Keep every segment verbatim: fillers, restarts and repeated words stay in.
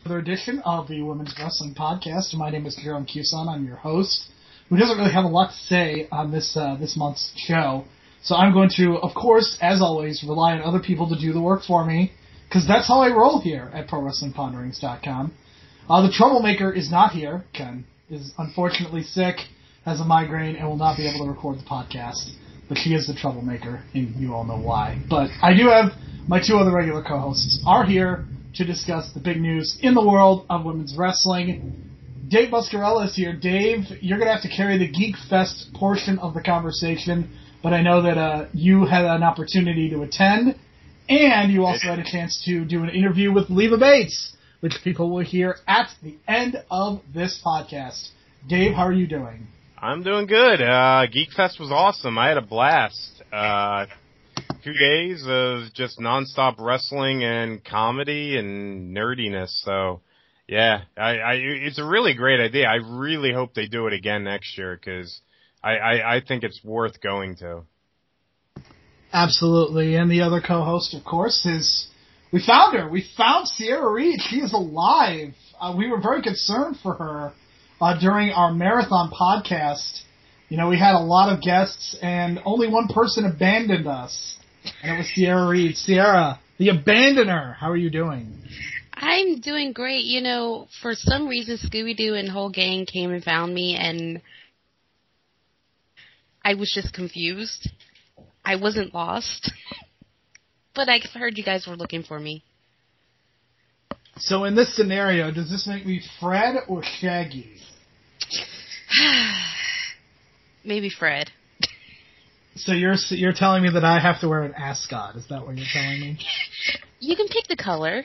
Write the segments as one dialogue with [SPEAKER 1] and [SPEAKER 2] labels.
[SPEAKER 1] Another edition of the Women's Wrestling Podcast. My name is Jerome Cuson. I'm your host, who doesn't really have a lot to say on this uh, this month's show. So I'm going to, of course, as always, rely on other people to do the work for me, because that's how I roll here at Pro Wrestling Ponderings dot com. Uh, the troublemaker is not here. Ken is unfortunately sick, has a migraine, and will not be able to record the podcast. But she is the troublemaker, and you all know why. But I do have my two other regular co-hosts are here to discuss the big news in the world of women's wrestling. Dave Buscarella is here. Dave, you're going to have to carry the Geek Fest portion of the conversation, but I know that uh, you had an opportunity to attend, and you also had a chance to do an interview with Leva Bates, which people will hear at the end of this podcast. Dave, how are you doing?
[SPEAKER 2] I'm doing good. Uh, Geek Fest was awesome. I had a blast. Uh, two days of just nonstop wrestling and comedy and nerdiness. So, yeah, I, I, it's a really great idea. I really hope they do it again next year because I, I, I think it's worth going to.
[SPEAKER 1] Absolutely. And the other co-host, of course, is we found her. We found Sierra Reed. She is alive. Uh, we were very concerned for her uh, during our marathon podcast. You know, we had a lot of guests, and only one person abandoned us. And it was Sierra Reed. Sierra, the abandoner, how are you doing?
[SPEAKER 3] I'm doing great. You know, for some reason, Scooby-Doo and whole gang came and found me, and I was just confused. I wasn't lost. But I heard you guys were looking for me.
[SPEAKER 1] So in this scenario, does this make me Fred or Shaggy?
[SPEAKER 3] Maybe Fred.
[SPEAKER 1] So you're you're telling me that I have to wear an ascot? Is that what you're telling me?
[SPEAKER 3] You can pick the color.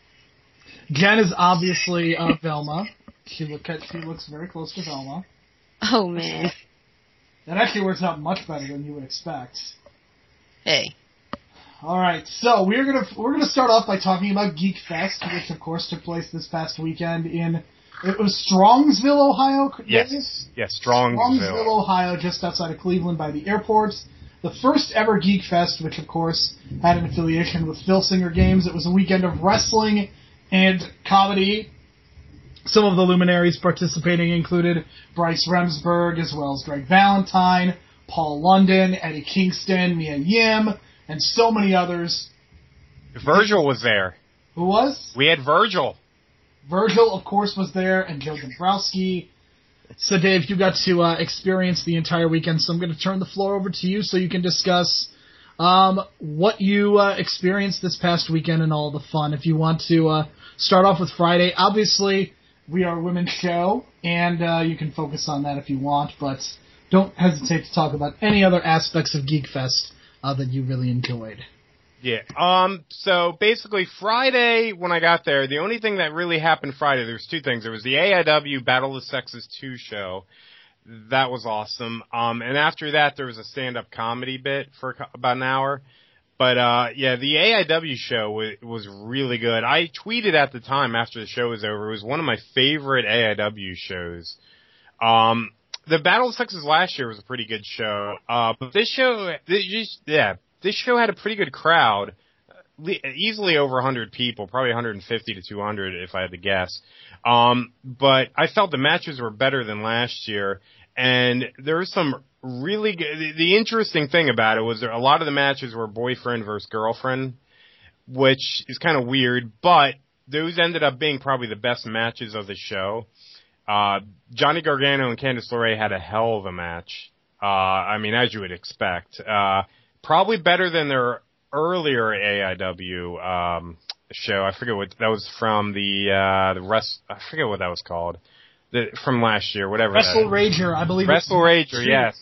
[SPEAKER 1] Jen is obviously uh, Velma. She look at she looks very close to Velma.
[SPEAKER 3] Oh man,
[SPEAKER 1] that actually works out much better than you would expect.
[SPEAKER 3] Hey.
[SPEAKER 1] All right, so we're gonna we're gonna start off by talking about Geek Fest, which of course took place this past weekend in it was Strongsville, Ohio.
[SPEAKER 2] Yes, yes, Strongsville.
[SPEAKER 1] Strongsville, Ohio, just outside of Cleveland by the airport. The first ever Geek Fest, which of course had an affiliation with Phil Singer Games. It was a weekend of wrestling and comedy. Some of the luminaries participating included Bryce Remsburg, as well as Greg Valentine, Paul London, Eddie Kingston, Mia Yim, and so many others.
[SPEAKER 2] Virgil was there.
[SPEAKER 1] Who was?
[SPEAKER 2] We had Virgil.
[SPEAKER 1] Virgil, of course, was there, and Joe Dombrowski. So, Dave, you got to uh, experience the entire weekend, so I'm going to turn the floor over to you so you can discuss um, what you uh, experienced this past weekend and all the fun. If you want to uh, start off with Friday, obviously, we are a women's show, and uh, you can focus on that if you want, but don't hesitate to talk about any other aspects of Geek Fest uh, that you really enjoyed.
[SPEAKER 2] Yeah, um, so basically Friday, when I got there, the only thing that really happened Friday, there was two things. There was the A I W Battle of the Sexes two show. That was awesome. Um, and after that, there was a stand-up comedy bit for about an hour. But, uh, yeah, the A I W show was, was really good. I tweeted at the time after the show was over. It was one of my favorite A I W shows. Um, the Battle of the Sexes last year was a pretty good show. Uh, but this show, this, yeah. This show had a pretty good crowd, easily over one hundred people, probably one hundred fifty to two hundred if I had to guess. Um, but I felt the matches were better than last year, and there was some really good. The, the interesting thing about it was there, a lot of the matches were boyfriend versus girlfriend, which is kind of weird, but those ended up being probably the best matches of the show. Uh, Johnny Gargano and Candice LeRae had a hell of a match. Uh, I mean, as you would expect. Uh, Probably better than their earlier A I W um, show. I forget what that was from the uh, the rest. I forget what that was called. The, from last year, whatever.
[SPEAKER 1] Wrestle
[SPEAKER 2] that
[SPEAKER 1] Rager, I believe.
[SPEAKER 2] Wrestle Rager, yes,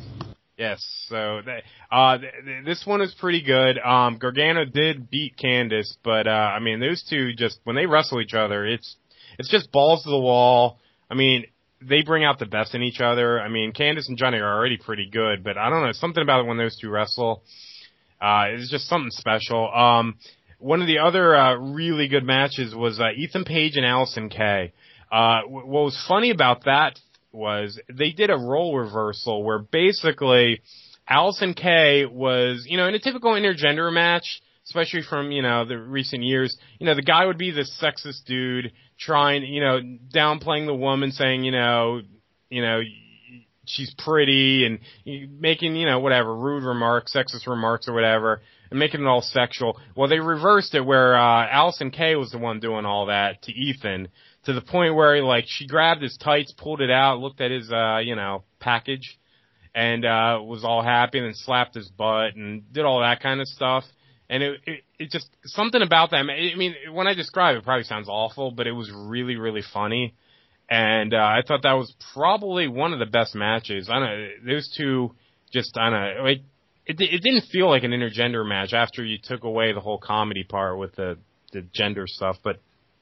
[SPEAKER 2] yes. So that, uh, th- th- this one is pretty good. Um, Gargano did beat Candice, but uh, I mean, those two just when they wrestle each other, it's it's just balls to the wall. I mean. They bring out the best in each other. I mean, Candice and Johnny are already pretty good, but I don't know, something about it when those two wrestle, uh, it's just something special. Um, one of the other, uh, really good matches was, uh, Ethan Page and Allison Kay. Uh, w- what was funny about that was they did a role reversal where basically Allison Kay was, you know, in a typical intergender match, especially from, you know, the recent years, you know, the guy would be this sexist dude trying, you know, downplaying the woman, saying, you know, you know, she's pretty and making, you know, whatever, rude remarks, sexist remarks or whatever, and making it all sexual. Well, they reversed it where uh Allison Kay was the one doing all that to Ethan, to the point where, like, she grabbed his tights, pulled it out, looked at his, uh, you know, package, and uh was all happy, and then slapped his butt and did all that kind of stuff. And it, it, it just, something about that, I mean, when I describe it, it probably sounds awful, but it was really, really funny. And, uh, I thought that was probably one of the best matches. I don't know, those two just, I don't know, like, it, it didn't feel like an intergender match after you took away the whole comedy part with the, the gender stuff, but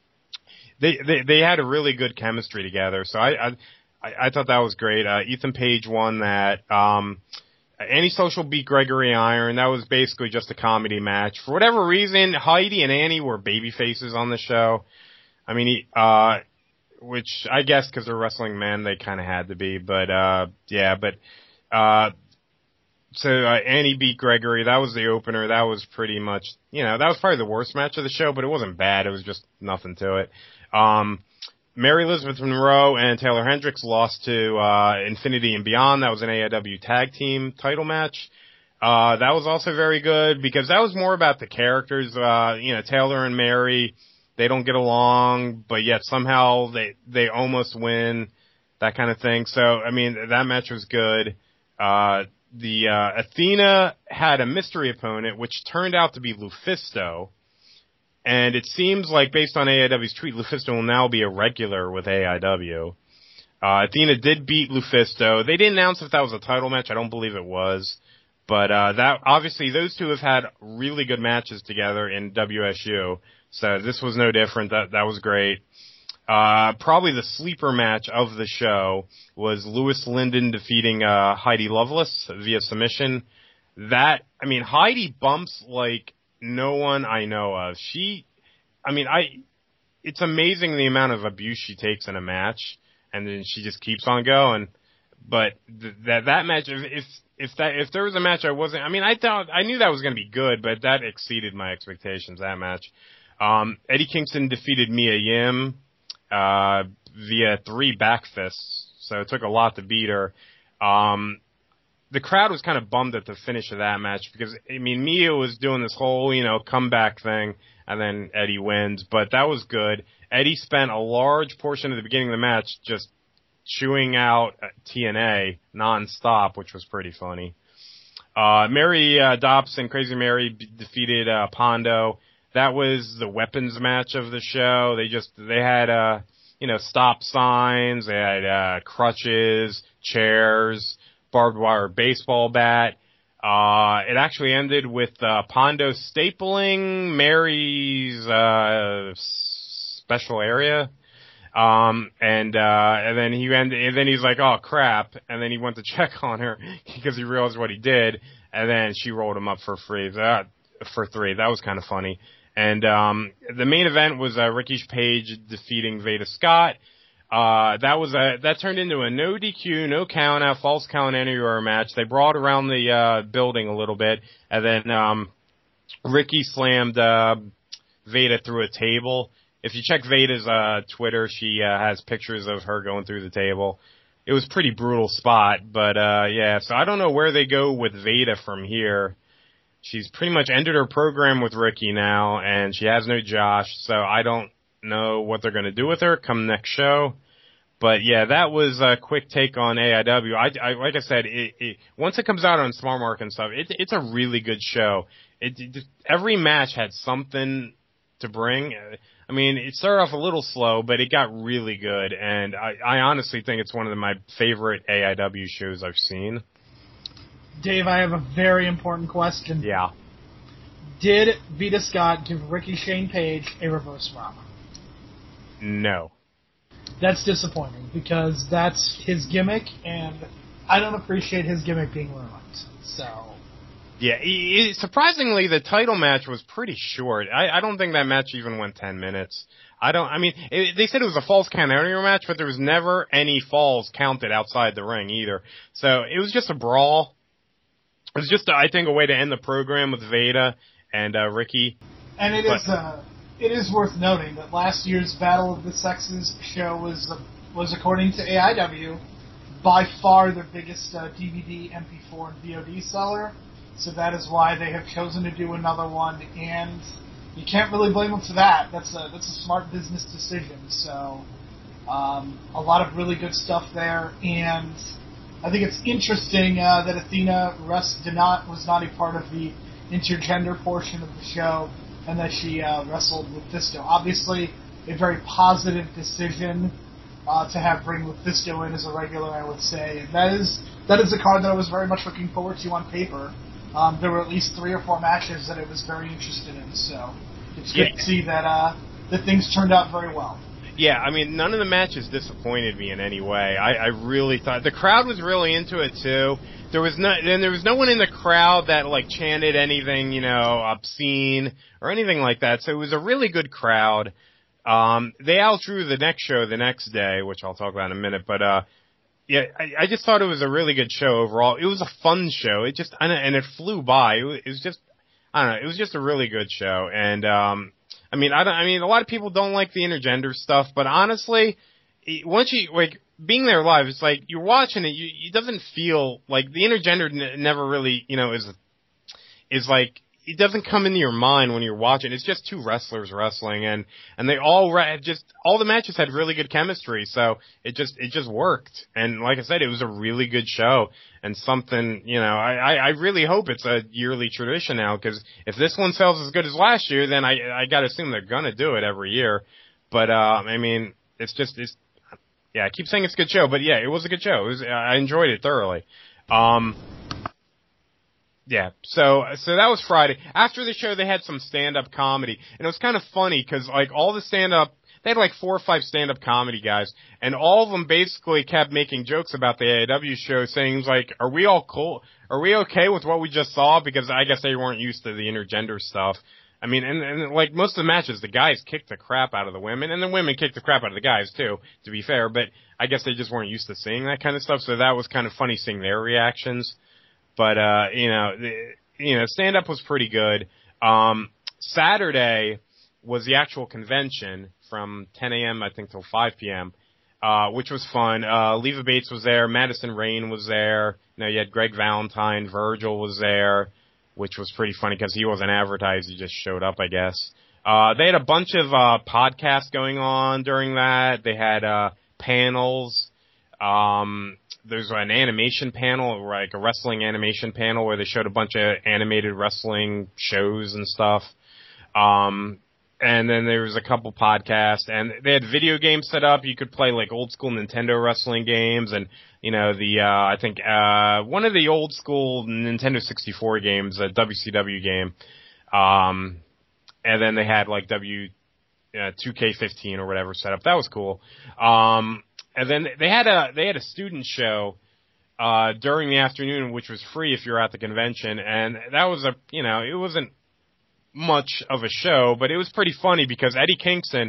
[SPEAKER 2] they, they, they had a really good chemistry together. So I, I, I thought that was great. Uh, Ethan Page won that. Um, Annie Social beat Gregory Iron. That was basically just a comedy match. For whatever reason, Heidi and Annie were baby faces on the show. I mean, he, uh, which I guess because they're wrestling men, they kind of had to be. But, uh, yeah, but, uh, so, uh, Annie beat Gregory. That was the opener. That was pretty much, you know, that was probably the worst match of the show, but it wasn't bad. It was just nothing to it. Um, Mary Elizabeth Monroe and Taylor Hendricks lost to, uh, Infinity and Beyond. That was an A I W tag team title match. Uh, that was also very good because that was more about the characters. Uh, you know, Taylor and Mary, they don't get along, but yet somehow they, they almost win, that kind of thing. So, I mean, that match was good. Uh, the, uh, Athena had a mystery opponent, which turned out to be Lufisto. And it seems like, based on A I W's tweet, Lufisto will now be a regular with A I W. Uh, Athena did beat Lufisto. They didn't announce if that was a title match. I don't believe it was. But, uh, that, obviously those two have had really good matches together in W S U. So this was no different. That, that was great. Uh, probably the sleeper match of the show was Lewis Linden defeating, uh, Heidi Lovelace via submission. That, I mean, Heidi bumps like no one I know of. She, I mean, I, it's amazing the amount of abuse she takes in a match, and then she just keeps on going. But th- that, that match, if, if, if that, if there was a match I wasn't, I mean, I thought, I knew that was going to be good, but that exceeded my expectations, that match. Um, Eddie Kingston defeated Mia Yim, uh, via three back fists, so it took a lot to beat her. Um, the crowd was kind of bummed at the finish of that match because, I mean, Mia was doing this whole, you know, comeback thing, and then Eddie wins, but that was good. Eddie spent a large portion of the beginning of the match just chewing out T N A nonstop, which was pretty funny. Uh, Mary uh, Dobson, Crazy Mary, b- defeated uh, Pondo. That was the weapons match of the show. They just, they had, uh, you know, stop signs, they had, uh, crutches, chairs, barbed wire baseball bat. Uh, it actually ended with, uh, Pondo stapling Mary's, uh, special area. Um, and, uh, and then he ended, and then he's like, oh crap. And then he went to check on her because he realized what he did. And then she rolled him up for free, that, for three. That was kind of funny. And, um, the main event was, uh, Ricky Page defeating Veda Scott. Uh, that was a, that turned into a no D Q, no count out, false count anywhere match. They brought around the, uh, building a little bit. And then, um, Ricky slammed, uh, Veda through a table. If you check Veda's, uh, Twitter, she, uh, has pictures of her going through the table. It was a pretty brutal spot, but, uh, yeah, so I don't know where they go with Veda from here. She's pretty much ended her program with Ricky now, and she has no Josh, so I don't know what they're going to do with her come next show. But yeah, that was a quick take on A I W. I, I like I said, it, it, once it comes out on Smart Mark and stuff, it, it's a really good show. It, it every match had something to bring. I mean, it started off a little slow, but it got really good, and I, I honestly think it's one of my favorite A I W shows I've seen.
[SPEAKER 1] Dave, I have a very important question.
[SPEAKER 2] Yeah.
[SPEAKER 1] Did Veda Scott give Ricky Shane Page a reverse rama?
[SPEAKER 2] No.
[SPEAKER 1] That's disappointing because that's his gimmick, and I don't appreciate his gimmick being ruined. So.
[SPEAKER 2] Yeah, he, he, surprisingly, the title match was pretty short. I, I don't think that match even went ten minutes. I don't, I mean, it, they said it was a falls count anywhere match, but there was never any falls counted outside the ring either. So it was just a brawl. It was just, I think, a way to end the program with Veda, and uh, Ricky.
[SPEAKER 1] And it
[SPEAKER 2] but,
[SPEAKER 1] is uh, it is worth noting that last year's Battle of the Sexes show was uh, was according to A I W by far their biggest uh, D V D, M P four, and V O D seller. So that is why they have chosen to do another one, and you can't really blame them for that. That's a that's a smart business decision. So um, a lot of really good stuff there, and I think it's interesting uh, that Athena Rest did not was not a part of the intergender portion of the show, and that she uh, wrestled with Fisto. Obviously, a very positive decision uh, to have bring Fisto in as a regular, I would say. And that is that is a card that I was very much looking forward to on paper. Um, there were at least three or four matches that I was very interested in, so it's good yeah. to see that uh, that things turned out very well.
[SPEAKER 2] Yeah, I mean, none of the matches disappointed me in any way. I, I really thought the crowd was really into it too. There was no, and there was no one in the crowd that like chanted anything, you know, obscene or anything like that. So it was a really good crowd. Um, they outdrew the next show the next day, which I'll talk about in a minute. But uh, yeah, I, I just thought it was a really good show overall. It was a fun show. It just and it flew by. It was, it was just, I don't know, it was just a really good show. And um, I mean, I don't. I mean, a lot of people don't like the intergender stuff, but honestly, once you like being there live, it's like you're watching it. You, it doesn't feel like the intergender n- never really, you know, is is like it doesn't come into your mind when you're watching. It's just two wrestlers wrestling, and and they all re- just all the matches had really good chemistry, so it just it just worked. And like I said, it was a really good show and something, you know, I I, I really hope it's a yearly tradition now, because if this one sells as good as last year, then I I got to assume they're gonna do it every year. But uh, I mean, it's just it's yeah, I keep saying it's a good show, but yeah, it was a good show. It was, I enjoyed it thoroughly. Um. Yeah, so so that was Friday. After the show, they had some stand-up comedy, and it was kind of funny because like all the stand-up, they had like four or five stand-up comedy guys, and all of them basically kept making jokes about the A I W show, saying like, "Are we all cool? Are we okay with what we just saw?" Because I guess they weren't used to the intergender stuff. I mean, and, and like most of the matches, the guys kicked the crap out of the women, and the women kicked the crap out of the guys too, to be fair. But I guess they just weren't used to seeing that kind of stuff, so that was kind of funny seeing their reactions. But, uh, you know, the, you know, stand-up was pretty good. Um, Saturday was the actual convention from ten a.m., I think, till five p.m., uh, which was fun. Uh, Leva Bates was there. Madison Rayne was there. You know, you had Greg Valentine. Virgil was there, which was pretty funny because he wasn't advertised. He just showed up, I guess. Uh, they had a bunch of, uh, podcasts going on during that. They had, uh, panels. Um, there's an animation panel, like a wrestling animation panel where they showed a bunch of animated wrestling shows and stuff. Um, and then there was a couple podcasts, and they had video games set up. You could play like old school Nintendo wrestling games, and you know the uh, I think uh, one of the old school Nintendo sixty-four games, a W C W game. Um, and then they had like W uh, two K fifteen or whatever set up. That was cool. Um, And then they had a they had a student show uh during the afternoon, which was free if you're at the convention, and that was a you know it wasn't much of a show, but it was pretty funny because Eddie Kingston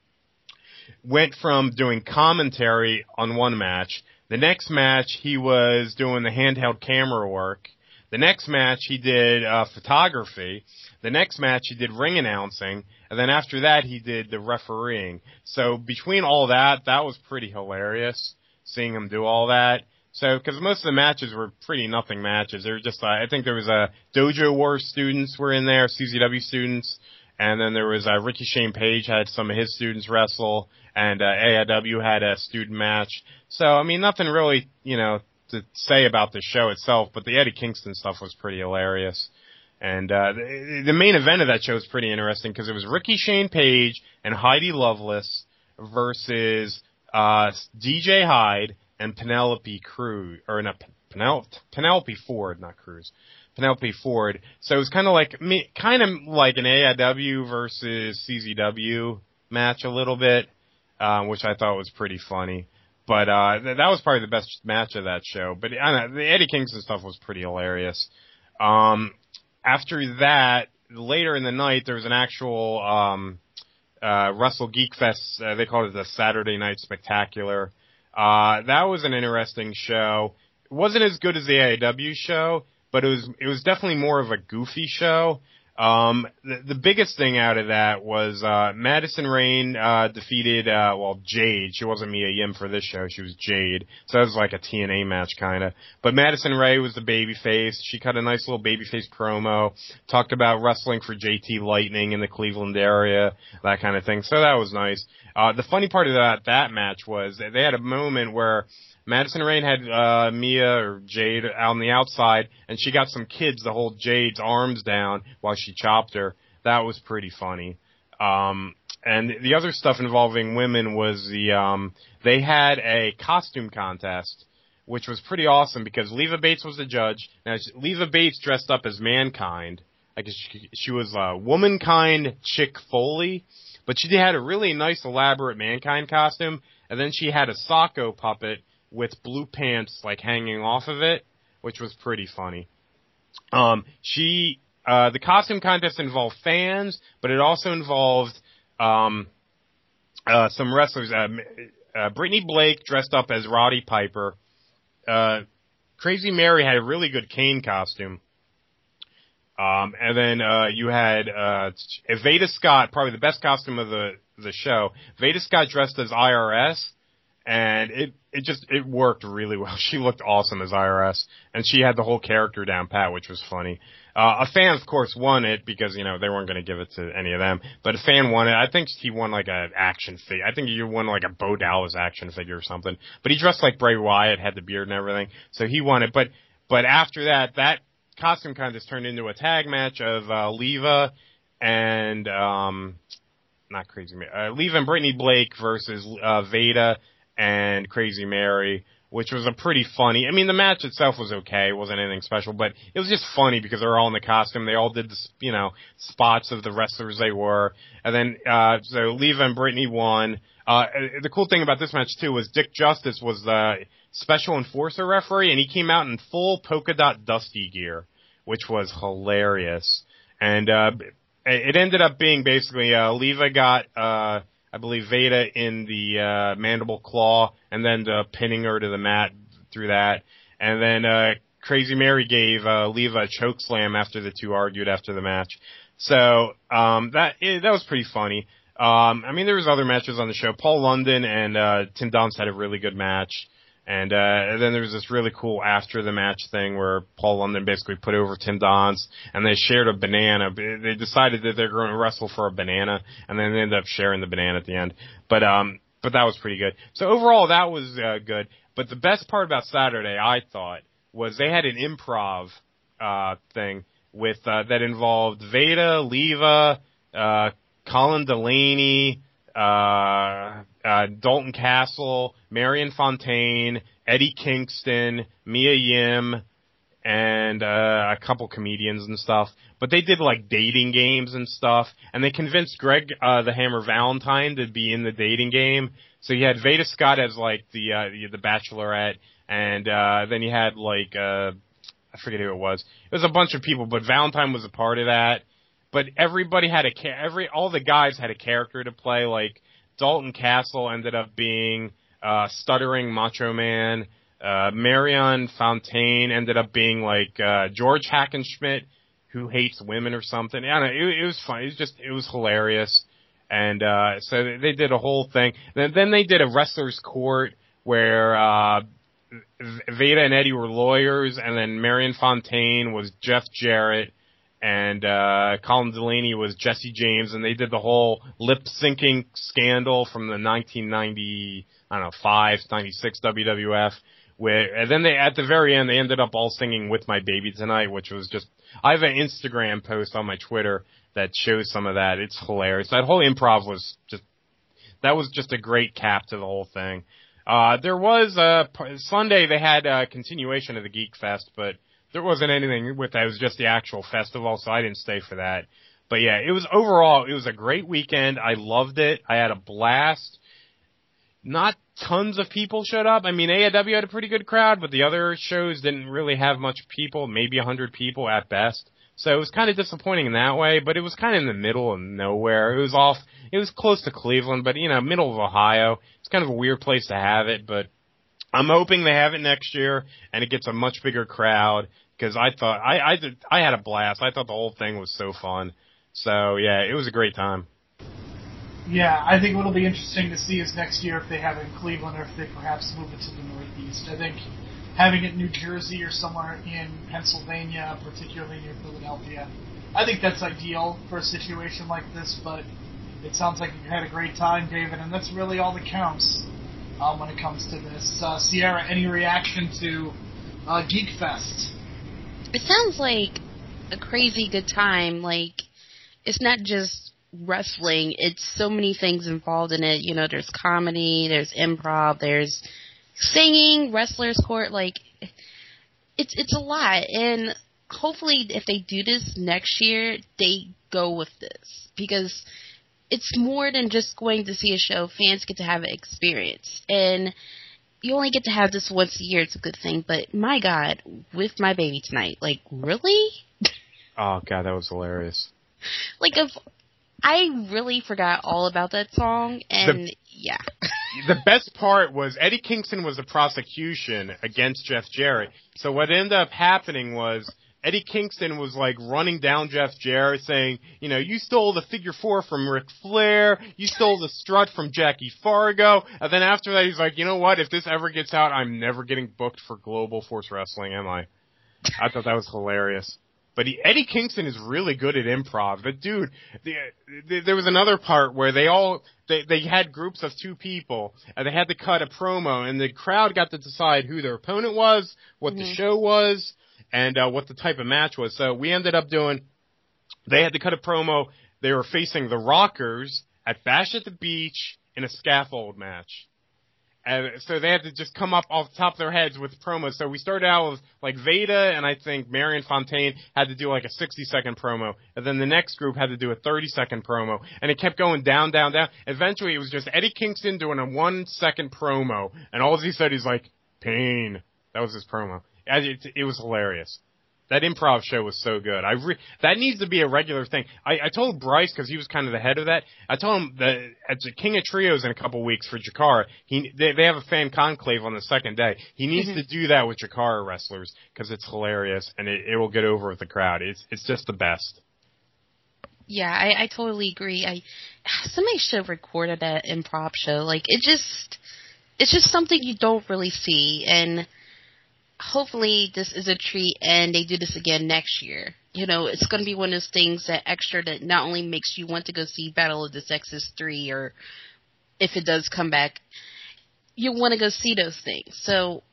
[SPEAKER 2] went from doing commentary on one match, the next match he was doing the handheld camera work, the next match he did uh, photography, the next match he did ring announcing, and then after that he did the refereeing. So between all that, that was pretty hilarious, seeing him do all that. So, because most of the matches were pretty nothing matches. They were just, uh, I think there was a uh, Dojo Wars students were in there, C Z W students, and then there was uh, Ricky Shane Page had some of his students wrestle, and uh, A I W had a student match. So, I mean, nothing really, you know, to say about the show itself, but the Eddie Kingston stuff was pretty hilarious. And uh, the, the main event of that show was pretty interesting because it was Ricky Shane Page and Heidi Lovelace versus uh, D J Hyde and Penelope Cruz, or not Penelope, Penelope Ford, not Cruz, Penelope Ford. So it was kind of like me, kind of like an A I W versus C Z W match a little bit, uh, which I thought was pretty funny. But uh, th- that was probably the best match of that show. But I don't know, the Eddie Kingston stuff was pretty hilarious. Um, after that, later in the night, there was an actual um, uh, Wrestle Geek Fest. Uh, they called it the Saturday Night Spectacular. Uh, that was an interesting show. It wasn't as good as the A I W show, but it was it was definitely more of a goofy show. Um, the, the biggest thing out of that was, uh, Madison Rayne, uh, defeated, uh, well, Jade. She wasn't Mia Yim for this show. She was Jade. So that was like a T N A match kinda. But Madison Rae was the babyface. She cut a nice little babyface promo, talked about wrestling for J T Lightning in the Cleveland area, that kind of thing. So that was nice. Uh, the funny part of that, that match was that they had a moment where Madison Rayne had uh Mia or Jade out on the outside, and she got some kids to hold Jade's arms down while she chopped her. That was pretty funny. Um and the other stuff involving women was the um they had a costume contest, which was pretty awesome because Leva Bates was the judge. Now Leva Bates dressed up as Mankind. I guess she, she was uh Womankind Chick Foley, but she had a really nice elaborate Mankind costume, and then she had a Socko puppet with blue pants like hanging off of it, which was pretty funny. Um, she, uh, the costume contest involved fans, but it also involved, um, uh, some wrestlers. Uh, uh, Brittany Blake dressed up as Roddy Piper. Uh, Crazy Mary had a really good Kane costume. Um, and then, uh, you had, uh, Veda Scott, probably the best costume of the, the show. Veda Scott dressed as I R S. And it, it just, it worked really well. She looked awesome as I R S, and she had the whole character down pat, which was funny. Uh, a fan, of course, won it because, you know, they weren't going to give it to any of them, but a fan won it. I think he won like a action figure. I think he won like a Bo Dallas action figure or something, but he dressed like Bray Wyatt, had the beard and everything, so he won it. But, but after that, that costume contest turned into a tag match of, uh, Leva and, um, not Crazy Mary, uh, Leva and Brittany Blake versus, uh, Veda and Crazy Mary, which was a pretty funny, I mean, the match itself was okay, it wasn't anything special, but it was just funny because they were all in the costume, they all did the, you know, spots of the wrestlers they were, and then, uh, so Leva and Brittany won. Uh, the cool thing about this match too was Dick Justice was the special enforcer referee, and he came out in full polka dot Dusty gear, which was hilarious, and, uh, it ended up being basically, uh, Leva got, uh, I believe Veda in the uh mandible claw, and then uh, pinning her to the mat through that. And then uh Crazy Mary gave uh Leva a choke slam after the two argued after the match. So um that it, that was pretty funny. Um I mean, there was other matches on the show. Paul London and uh Tim Donst had a really good match. And, uh, and then there was this really cool after the match thing where Paul London basically put over Tim Donst, and they shared a banana. They decided that they're going to wrestle for a banana, and then they ended up sharing the banana at the end. But, um, but that was pretty good. So overall, that was, uh, good. But the best part about Saturday, I thought, was they had an improv, uh, thing with, uh, that involved Veda, Leva, uh, Colin Delaney, uh, uh, Dalton Castle, Marion Fontaine, Eddie Kingston, Mia Yim, and, uh, a couple comedians and stuff. But they did like dating games and stuff, and they convinced Greg, uh, the Hammer Valentine to be in the dating game. So you had Veda Scott as like the, uh, the, the Bachelorette, and, uh, then you had like, uh, I forget who it was. It was a bunch of people, but Valentine was a part of that. But everybody had a, every, all the guys had a character to play, like Dalton Castle ended up being, uh, stuttering Macho Man, uh, Marion Fontaine ended up being like, uh, George Hackenschmidt, who hates women or something. I don't know, it, it was fun, it was just, it was hilarious. And, uh, so they did a whole thing. Then, then they did a wrestler's court where, uh, Veda and Eddie were lawyers, and then Marion Fontaine was Jeff Jarrett, and uh Colin Delaney was Jesse James, and they did the whole lip syncing scandal from the nineteen ninety, I don't know, five, ninety-six W W F, where, and then they, at the very end, they ended up all singing With My Baby Tonight, which was just, I have an Instagram post on my Twitter that shows some of that. It's hilarious. That whole improv was just, that was just a great cap to the whole thing. Uh, there was, uh, Sunday they had a continuation of the Geek Fest, but there wasn't anything with that. It was just the actual festival, so I didn't stay for that. But yeah, it was overall, it was a great weekend. I loved it. I had a blast. Not tons of people showed up. I mean, A E W had a pretty good crowd, but the other shows didn't really have much people, maybe a hundred people at best. So it was kind of disappointing in that way, but it was kind of in the middle of nowhere. It was off, it was close to Cleveland, but you know, middle of Ohio. It's kind of a weird place to have it, but I'm hoping they have it next year and it gets a much bigger crowd because I thought I I did, I had a blast. I thought the whole thing was so fun. So yeah, it was a great time.
[SPEAKER 1] Yeah, I think what'll be interesting to see is next year if they have it in Cleveland or if they perhaps move it to the Northeast. I think having it in New Jersey or somewhere in Pennsylvania, particularly near Philadelphia, I think that's ideal for a situation like this, but it sounds like you had a great time, David, and that's really all that counts um, when it comes to this. Uh, Sierra, any reaction to uh, Geek Fest?
[SPEAKER 3] It sounds like a crazy good time. Like, it's not just wrestling, it's so many things involved in it. You know, there's comedy, there's improv, there's singing, wrestlers court, like it's it's a lot. And hopefully if they do this next year, they go with this, because it's more than just going to see a show. Fans get to have an experience, and you only get to have this once a year. It's a good thing, but my God, with my baby tonight, like, really?
[SPEAKER 2] Oh God, that was hilarious.
[SPEAKER 3] Like, if I really forgot all about that song, and
[SPEAKER 2] the,
[SPEAKER 3] yeah.
[SPEAKER 2] The best part was Eddie Kingston was the prosecution against Jeff Jarrett. So what ended up happening was Eddie Kingston was like running down Jeff Jarrett saying, you know, you stole the figure four from Ric Flair, you stole the strut from Jackie Fargo, and then after that he's like, you know what, if this ever gets out, I'm never getting booked for Global Force Wrestling, am I? I thought that was hilarious. But he, Eddie Kingston is really good at improv. The dude, the, the, there was another part where they all, they, they had groups of two people, and they had to cut a promo, and the crowd got to decide who their opponent was, what mm-hmm. the show was, and uh, what the type of match was. So we ended up doing, they had to cut a promo. They were facing the Rockers at Bash at the Beach in a scaffold match. And so they had to just come up off the top of their heads with promos. So we started out with, like, Veda, and I think Marion Fontaine had to do, like, a sixty-second promo. And then the next group had to do a thirty-second promo. And it kept going down, down, down. Eventually, it was just Eddie Kingston doing a one-second promo. And all he said is, like, pain. That was his promo. It, it was hilarious. That improv show was so good. I re- that needs to be a regular thing. I, I told Bryce, because he was kind of the head of that, I told him that at the King of Trios in a couple weeks for Jakara, he, they, they have a fan conclave on the second day. He needs mm-hmm. to do that with Jakara wrestlers, because it's hilarious, and it, it will get over with the crowd. It's it's just the best.
[SPEAKER 3] Yeah, I, I totally agree. I somebody should have recorded that improv show. Like, it just, it's just something you don't really see, and hopefully this is a treat and they do this again next year. You know, it's going to be one of those things that extra that not only makes you want to go see Battle of the Sexes three, or if it does come back, you want to go see those things. So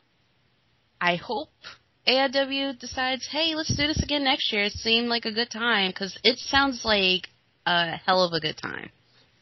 [SPEAKER 3] I hope A I W decides, hey, let's do this again next year. It seemed like a good time, because it sounds like a hell of a good time.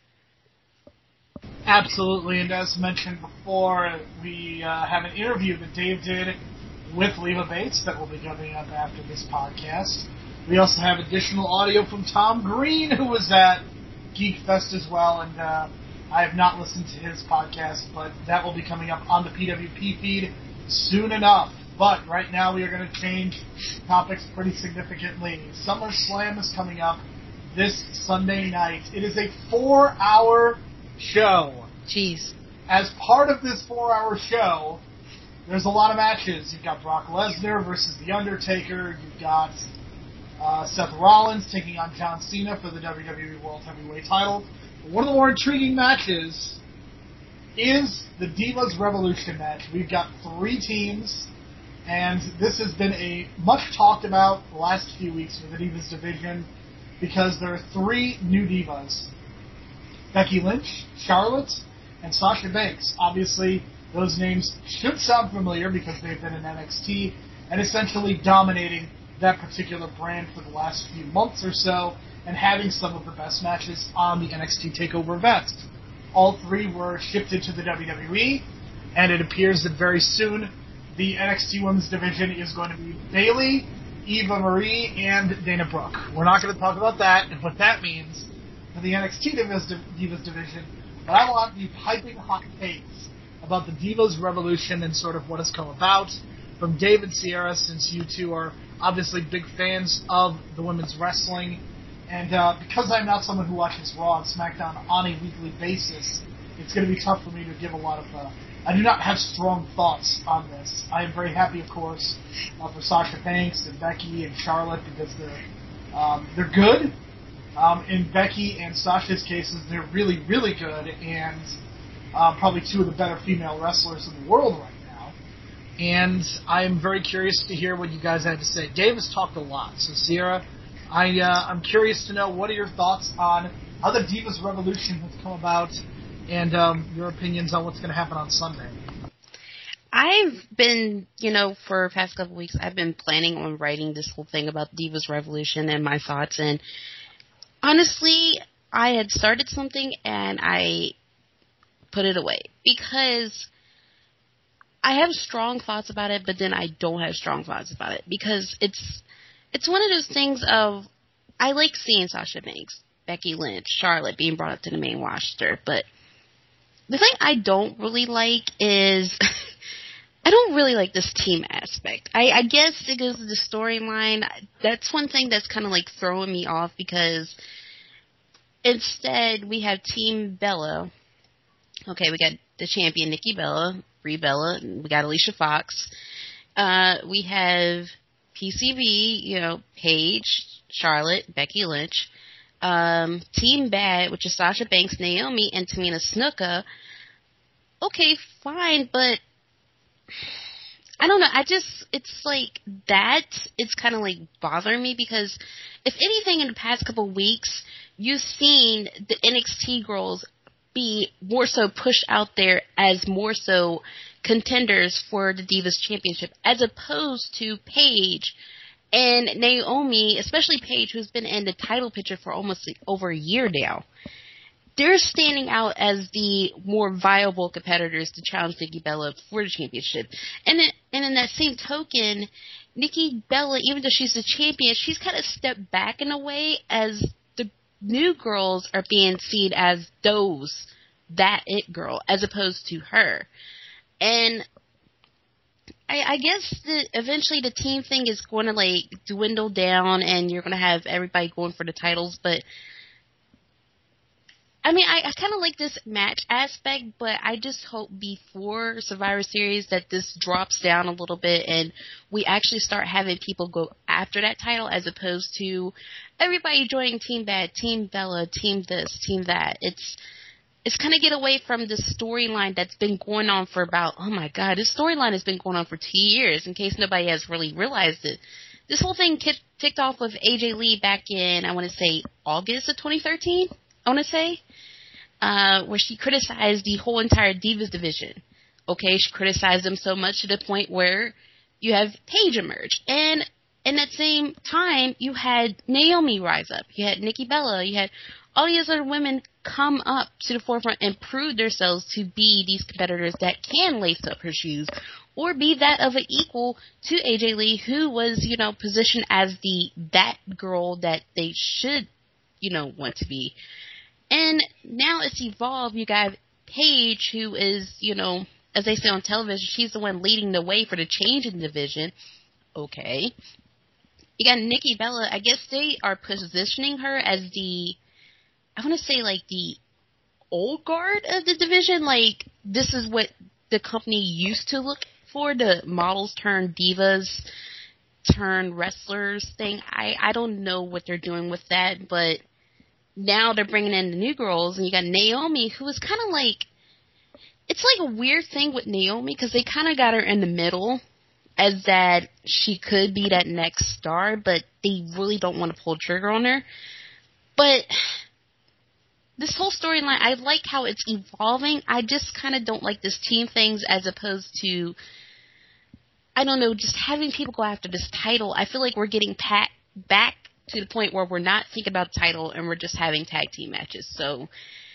[SPEAKER 1] Absolutely, and as mentioned before, we uh, have an interview that Dave did with Leva Bates that will be coming up after this podcast. We also have additional audio from Tom Green, who was at Geek Fest as well, and uh, I have not listened to his podcast, but that will be coming up on the P W P feed soon enough. But right now we are going to change topics pretty significantly. SummerSlam is coming up this Sunday night. It is a four-hour show.
[SPEAKER 3] Jeez.
[SPEAKER 1] As part of this four-hour show, there's a lot of matches. You've got Brock Lesnar versus The Undertaker. You've got uh, Seth Rollins taking on John Cena for the W W E World Heavyweight title. But one of the more intriguing matches is the Divas Revolution match. We've got three teams, and this has been a much talked about the last few weeks for the Divas division, because there are three new Divas. Becky Lynch, Charlotte, and Sasha Banks. Obviously, those names should sound familiar because they've been in N X T and essentially dominating that particular brand for the last few months or so, and having some of the best matches on the N X T TakeOver event. All three were shifted to the W W E, and it appears that very soon the N X T Women's Division is going to be Bayley, Eva Marie, and Dana Brooke. We're not going to talk about that and what that means for the N X T Divas, Divas Division, but I want to be piping hot takes about the Divas Revolution and sort of what has come about from Dave and Sierra, since you two are obviously big fans of the women's wrestling. And uh, because I'm not someone who watches Raw and SmackDown on a weekly basis, it's going to be tough for me to give a lot of. Uh, I do not have strong thoughts on this. I am very happy, of course, uh, for Sasha Banks and Becky and Charlotte because they're um, they're good. Um, in Becky and Sasha's cases, they're really, really good, and uh, probably two of the better female wrestlers in the world right now. And I'm very curious to hear what you guys had to say. Dave has talked a lot, so Sierra, I, uh, I'm curious to know what are your thoughts on how the Divas Revolution has come about, and um, your opinions on what's going to happen on Sunday.
[SPEAKER 3] I've been, you know, for the past couple of weeks, I've been planning on writing this whole thing about Divas Revolution and my thoughts, and honestly, I had started something and I put it away because I have strong thoughts about it, but then I don't have strong thoughts about it because it's it's one of those things of I like seeing Sasha Banks, Becky Lynch, Charlotte being brought up to the main roster, but the thing I don't really like is I don't really like this team aspect. I, I guess it goes to the storyline. That's one thing that's kind of like throwing me off because instead we have Team Bella. Okay, we got the champion Nikki Bella, Brie Bella, and we got Alicia Fox. Uh, we have P C B, you know, Paige, Charlotte, Becky Lynch. Um, Team Bad, which is Sasha Banks, Naomi, and Tamina Snuka. Okay, fine, but I don't know. I just, it's like that. It's kind of like bothering me because if anything in the past couple of weeks, you've seen the N X T girls be more so pushed out there as more so contenders for the Divas Championship as opposed to Paige and Naomi, especially Paige, who's been in the title picture for almost like over a year now. They're standing out as the more viable competitors to challenge Nikki Bella for the championship. And in, and in that same token, Nikki Bella, even though she's the champion, she's kind of stepped back in a way as the new girls are being seen as those, that it girl, as opposed to her. And I, I guess that eventually the team thing is going to like dwindle down and you're going to have everybody going for the titles, but I mean, I, I kind of like this match aspect, but I just hope before Survivor Series that this drops down a little bit and we actually start having people go after that title as opposed to everybody joining Team Bad, Team Bella, Team this, Team that. It's it's kind of get away from the storyline that's been going on for about, oh my God, this storyline has been going on for two years, in case nobody has really realized it. This whole thing kicked, kicked off with A J Lee back in, I want to say, August of twenty thirteen, I want to say. Uh, where she criticized the whole entire Divas division. Okay, she criticized them so much to the point where you have Paige emerge. And in that same time, you had Naomi rise up. You had Nikki Bella. You had all these other women come up to the forefront and prove themselves to be these competitors that can lace up her shoes or be that of an equal to A J Lee, who was, you know, positioned as the that girl that they should, you know, want to be. And now it's evolved. You got Paige, who is, you know, as they say on television, she's the one leading the way for the change in the division. Okay. You got Nikki Bella. I guess they are positioning her as the, I want to say like the old guard of the division. Like, this is what the company used to look for, the models turn divas, turn wrestlers thing. I, I don't know what they're doing with that, but now they're bringing in the new girls, and you got Naomi, who is kind of like, it's like a weird thing with Naomi, because they kind of got her in the middle, as that she could be that next star, but they really don't want to pull the trigger on her. But this whole storyline, I like how it's evolving. I just kind of don't like this team things as opposed to, I don't know, just having people go after this title. I feel like we're getting pat- back to the point where we're not thinking about the title and we're just having tag team matches. So,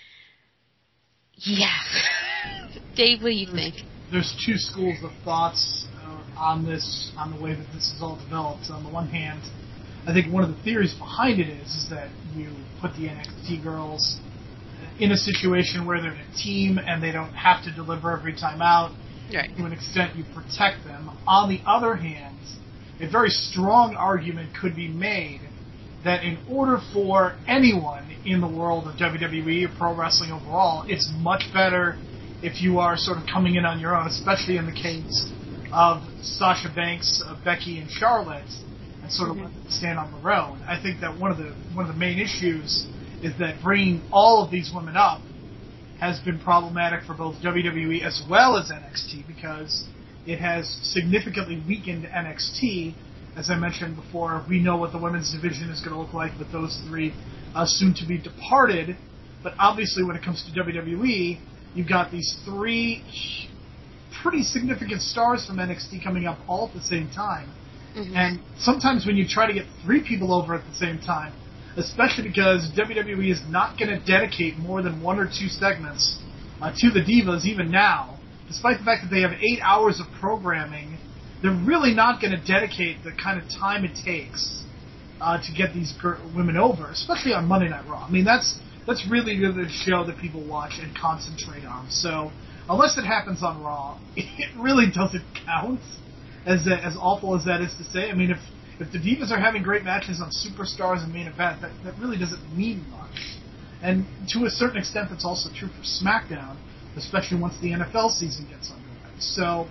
[SPEAKER 3] yeah. Dave, what do you
[SPEAKER 1] there's,
[SPEAKER 3] think?
[SPEAKER 1] There's two schools of thoughts uh, on this, on the way that this is all developed. On the one hand, I think one of the theories behind it is, is that you put the N X T girls in a situation where they're in a team and they don't have to deliver every time out.
[SPEAKER 3] Right.
[SPEAKER 1] To an extent, you protect them. On the other hand, a very strong argument could be made that in order for anyone in the world of W W E or pro wrestling overall, it's much better if you are sort of coming in on your own, especially in the case of Sasha Banks, uh, Becky, and Charlotte, and sort of mm-hmm. stand on their own. I think that one of the one of the main issues is that bringing all of these women up has been problematic for both W W E as well as N X T, because it has significantly weakened N X T. As I mentioned before, we know what the women's division is going to look like with those three uh, soon to be departed. But obviously, when it comes to W W E, you've got these three pretty significant stars from N X T coming up all at the same time. Mm-hmm. And sometimes when you try to get three people over at the same time, especially because W W E is not going to dedicate more than one or two segments uh, to the Divas even now, despite the fact that they have eight hours of programming, they're really not going to dedicate the kind of time it takes uh, to get these gr- women over, especially on Monday Night Raw. I mean, that's that's really the show that people watch and concentrate on. So unless it happens on Raw, it really doesn't count, as as awful as that is to say. I mean, if if the Divas are having great matches on Superstars and Main Event, that, that really doesn't mean much. And to a certain extent, that's also true for SmackDown, especially once the N F L season gets underway. So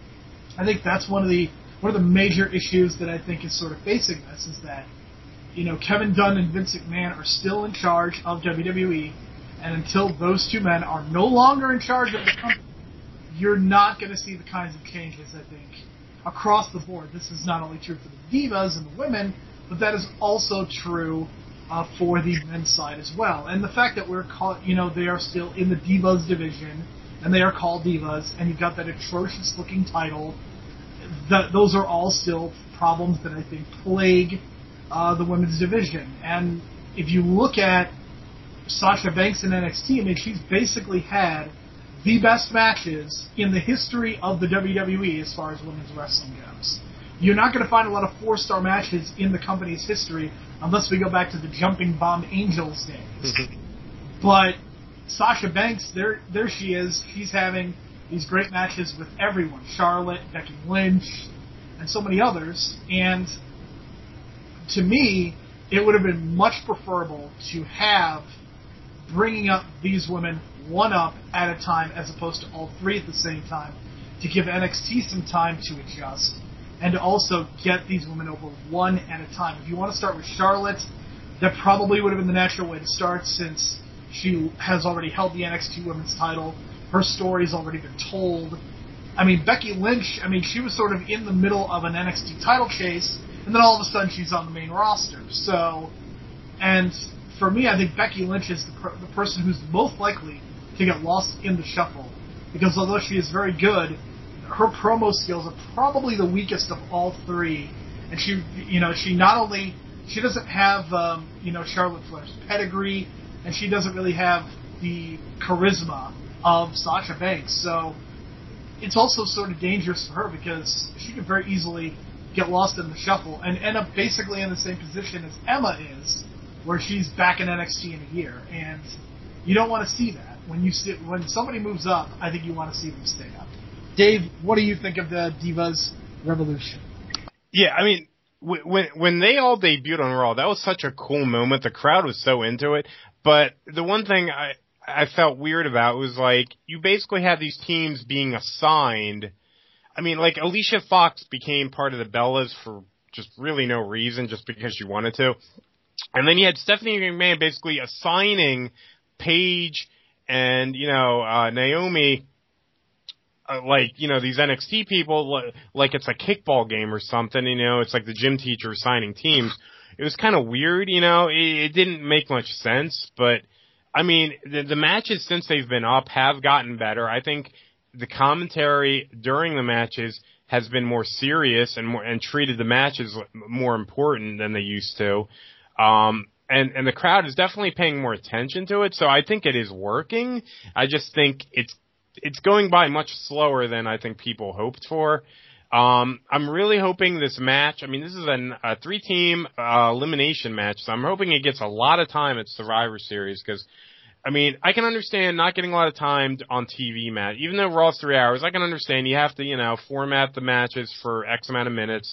[SPEAKER 1] I think that's one of the one of the major issues that I think is sort of facing this, is that, you know, Kevin Dunn and Vince McMahon are still in charge of W W E, and until those two men are no longer in charge of the company, you're not going to see the kinds of changes, I think, across the board. This is not only true for the Divas and the women, but that is also true uh, for the men's side as well. And the fact that we're called, you know, they are still in the Divas division, and they are called Divas, and you've got that atrocious-looking title, that those are all still problems that I think plague uh, the women's division. And if you look at Sasha Banks in N X T, I mean, she's basically had the best matches in the history of the W W E as far as women's wrestling goes. You're not going to find a lot of four-star matches in the company's history unless we go back to the Jumping Bomb Angels days. But Sasha Banks, there there she is. She's having these great matches with everyone. Charlotte, Becky Lynch, and so many others. And to me, it would have been much preferable to have bringing up these women one up at a time as opposed to all three at the same time, to give N X T some time to adjust and to also get these women over one at a time. If you want to start with Charlotte, that probably would have been the natural way to start, since she has already held the N X T Women's title. Her story's already been told. I mean, Becky Lynch, I mean, she was sort of in the middle of an N X T title chase, and then all of a sudden she's on the main roster. So, and for me, I think Becky Lynch is the, per- the person who's most likely to get lost in the shuffle, because although she is very good, her promo skills are probably the weakest of all three. And she, you know, she not only, she doesn't have, um, you know, Charlotte Flair's pedigree, and she doesn't really have the charisma of Sasha Banks. So it's also sort of dangerous for her, because she could very easily get lost in the shuffle and end up basically in the same position as Emma is, where she's back in N X T in a year. And you don't want to see that. When you see, when somebody moves up, I think you want to see them stay up. Dave, what do you think of the Divas Revolution?
[SPEAKER 2] Yeah, I mean, when when they all debuted on Raw, that was such a cool moment. The crowd was so into it. But the one thing I I felt weird about was, like, you basically had these teams being assigned. I mean, like, Alicia Fox became part of the Bellas for just really no reason, just because she wanted to. And then you had Stephanie McMahon basically assigning Paige and, you know, uh, Naomi, uh, like, you know, these N X T people, like it's a kickball game or something, you know, it's like the gym teacher assigning teams. It was kind of weird, you know, it, it didn't make much sense, but, I mean, the, the matches since they've been up have gotten better. I think the commentary during the matches has been more serious and more, and treated the matches more important than they used to. Um, and, and the crowd is definitely paying more attention to it, so I think it is working. I just think it's it's going by much slower than I think people hoped for. Um, I'm really hoping this match, I mean, this is an, a three-team uh, elimination match, so I'm hoping it gets a lot of time at Survivor Series, because, I mean, I can understand not getting a lot of time on T V match. Even though Raw's three hours, I can understand you have to, you know, format the matches for X amount of minutes.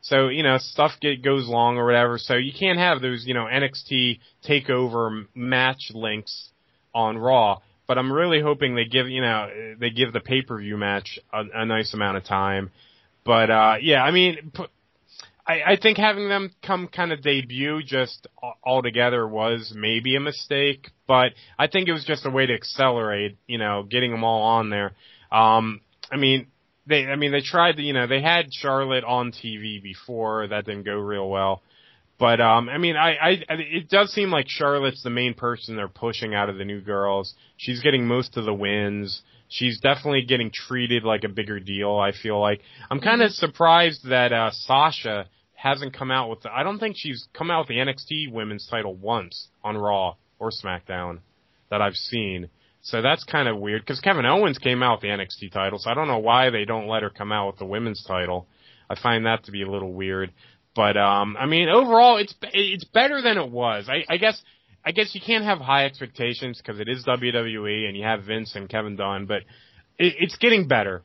[SPEAKER 2] So, you know, stuff get, goes long or whatever. So you can't have those, you know, N X T takeover match links on Raw. But I'm really hoping they give, you know, they give the pay-per-view match a, a nice amount of time. But, uh, yeah, I mean, I, I think having them come kind of debut just all together was maybe a mistake. But I think it was just a way to accelerate, you know, getting them all on there. Um, I mean, they, I mean, they tried to, you know, they had Charlotte on T V before. That didn't go real well. But, um, I mean, I, I, it does seem like Charlotte's the main person they're pushing out of the new girls. She's getting most of the wins. She's definitely getting treated like a bigger deal, I feel like. I'm kind of surprised that, uh, Sasha hasn't come out with the, I don't think she's come out with the N X T women's title once on Raw or SmackDown that I've seen. So that's kind of weird, because Kevin Owens came out with the N X T title, so I don't know why they don't let her come out with the women's title. I find that to be a little weird. But, um, I mean, overall, it's it's better than it was. I, I guess I guess you can't have high expectations because it is W W E and you have Vince and Kevin Dunn, but it, it's getting better.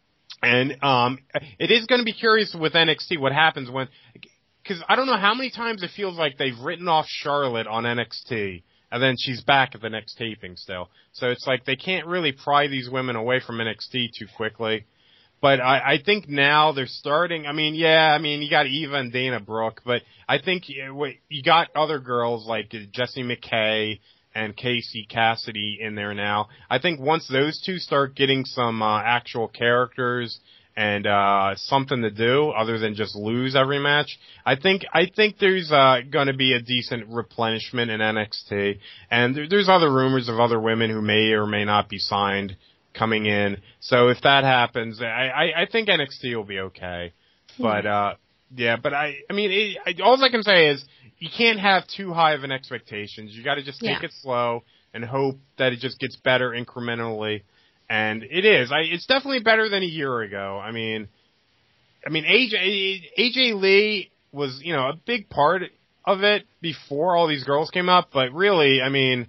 [SPEAKER 2] And um, it is going to be curious with N X T what happens when, because I don't know how many times it feels like they've written off Charlotte on N X T, and then she's back at the next taping still. So it's like they can't really pry these women away from N X T too quickly. But I, I think now they're starting. I mean, yeah, I mean, you got Eva and Dana Brooke, but I think you got other girls like Jessie McKay and Casey Cassidy in there now. I think once those two start getting some uh, actual characters and uh something to do other than just lose every match, I think I think there's uh going to be a decent replenishment in N X T. And there, there's other rumors of other women who may or may not be signed coming in. So if that happens, I, I, I think N X T will be okay. Hmm. But, uh, yeah, but I, I mean, it, I, all I can say is you can't have too high of an expectations. You gotta just take yeah. it slow and hope that it just gets better incrementally. And it is. I, it's definitely better than a year ago. I mean, I mean, A J, A J Lee was, you know, a big part of it before all these girls came up, but really, I mean,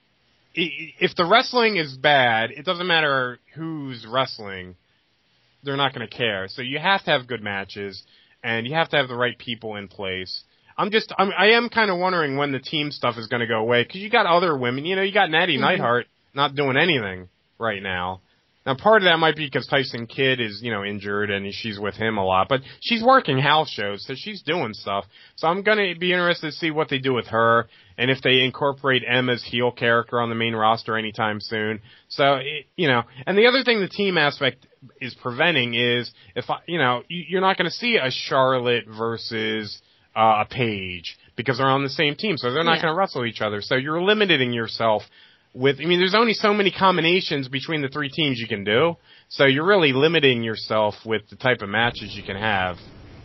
[SPEAKER 2] if the wrestling is bad, it doesn't matter who's wrestling. They're not going to care. So you have to have good matches, and you have to have the right people in place. I'm just, I'm, I am kind of wondering when the team stuff is going to go away, because you got other women. You know, you got Natty mm-hmm. Neidhart not doing anything right now. Now, part of that might be because Tyson Kidd is, you know, injured and she's with him a lot, but she's working house shows, so she's doing stuff. So I'm going to be interested to see what they do with her and if they incorporate Emma's heel character on the main roster anytime soon. So, it, you know, and the other thing the team aspect is preventing is if, I, you know, you're not going to see a Charlotte versus uh, a Paige because they're on the same team, so they're not yeah. going to wrestle each other. So you're limiting yourself. With, I mean, there's only so many combinations between the three teams you can do, so you're really limiting yourself with the type of matches you can have.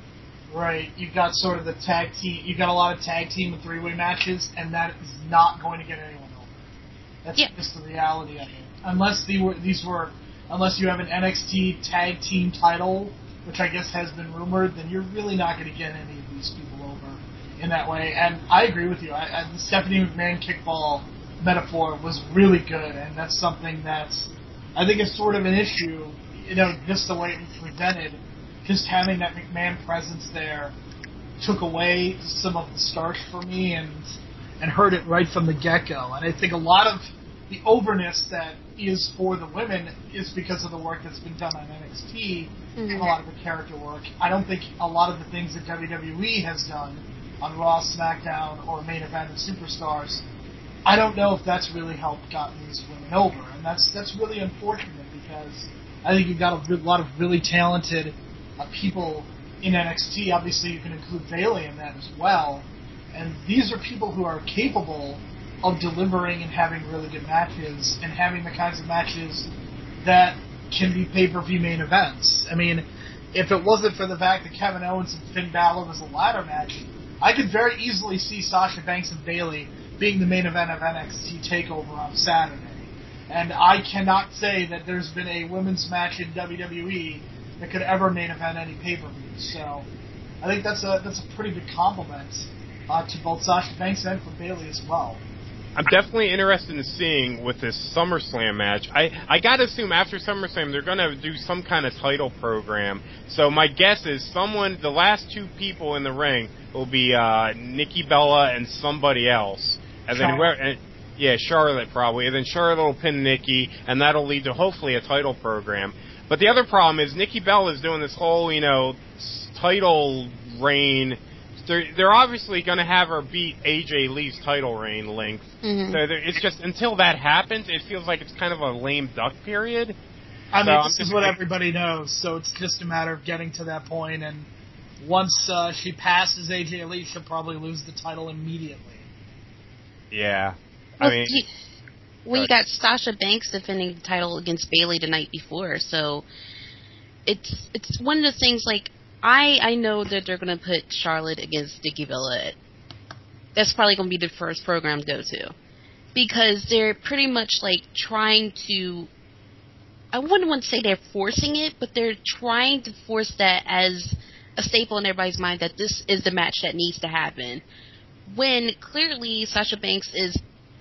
[SPEAKER 1] Right. You've got sort of the tag team, you've got a lot of tag team and three-way matches, and that is not going to get anyone over. That's yeah. just the reality of it. Unless they were, these were, unless you have an N X T tag team title, which I guess has been rumored, then you're really not going to get any of these people over in that way. And I agree with you. I, I, the Stephanie McMahon kickball metaphor was really good, and that's something that's, I think is sort of an issue, you know, just the way it was presented, just having that McMahon presence there took away some of the starch for me and and hurt it right from the get-go. And I think a lot of the overness that is for the women is because of the work that's been done on N X T mm-hmm. and a lot of the character work. I don't think a lot of the things that W W E has done on Raw, SmackDown, or Main Event and Superstars, I don't know if that's really helped gotten these women over, and that's that's really unfortunate because I think you've got a lot of really talented uh, people in N X T. Obviously, you can include Bayley in that as well, and these are people who are capable of delivering and having really good matches and having the kinds of matches that can be pay-per-view main events. I mean, if it wasn't for the fact that Kevin Owens and Finn Balor was a ladder match, I could very easily see Sasha Banks and Bayley being the main event of N X T TakeOver on Saturday. And I cannot say that there's been a women's match in W W E that could ever main event any pay-per-view. So I think that's a that's a pretty good compliment uh, to both Sasha Banks and for Bayley as well.
[SPEAKER 2] I'm definitely interested in seeing with this SummerSlam match. I, I gotta assume after SummerSlam they're gonna do some kind of title program. So my guess is someone, the last two people in the ring will be uh, Nikki Bella and somebody else, and then where, and, yeah, Charlotte probably, and then Charlotte will pin Nikki, and that'll lead to hopefully a title program. But the other problem is Nikki Bella is doing this whole, you know, title reign. They're, they're obviously going to have her beat A J Lee's title reign length.
[SPEAKER 3] Mm-hmm.
[SPEAKER 2] So it's just, until that happens, it feels like it's kind of a lame duck period.
[SPEAKER 1] I
[SPEAKER 2] so
[SPEAKER 1] mean,
[SPEAKER 2] I'm
[SPEAKER 1] this is what like, everybody knows, so it's just a matter of getting to that point, and once uh, she passes A J Lee, she'll probably lose the title immediately.
[SPEAKER 2] Yeah. I
[SPEAKER 3] well,
[SPEAKER 2] mean...
[SPEAKER 3] You, well, you got Sasha Banks defending the title against Bayley the night before, so it's it's one of the things, like, I, I know that they're going to put Charlotte against Nikki Bella. That's probably going to be the first program to go to. Because they're pretty much, like, trying to... I wouldn't want to say they're forcing it, but they're trying to force that as a staple in everybody's mind that this is the match that needs to happen. When clearly Sasha Banks is,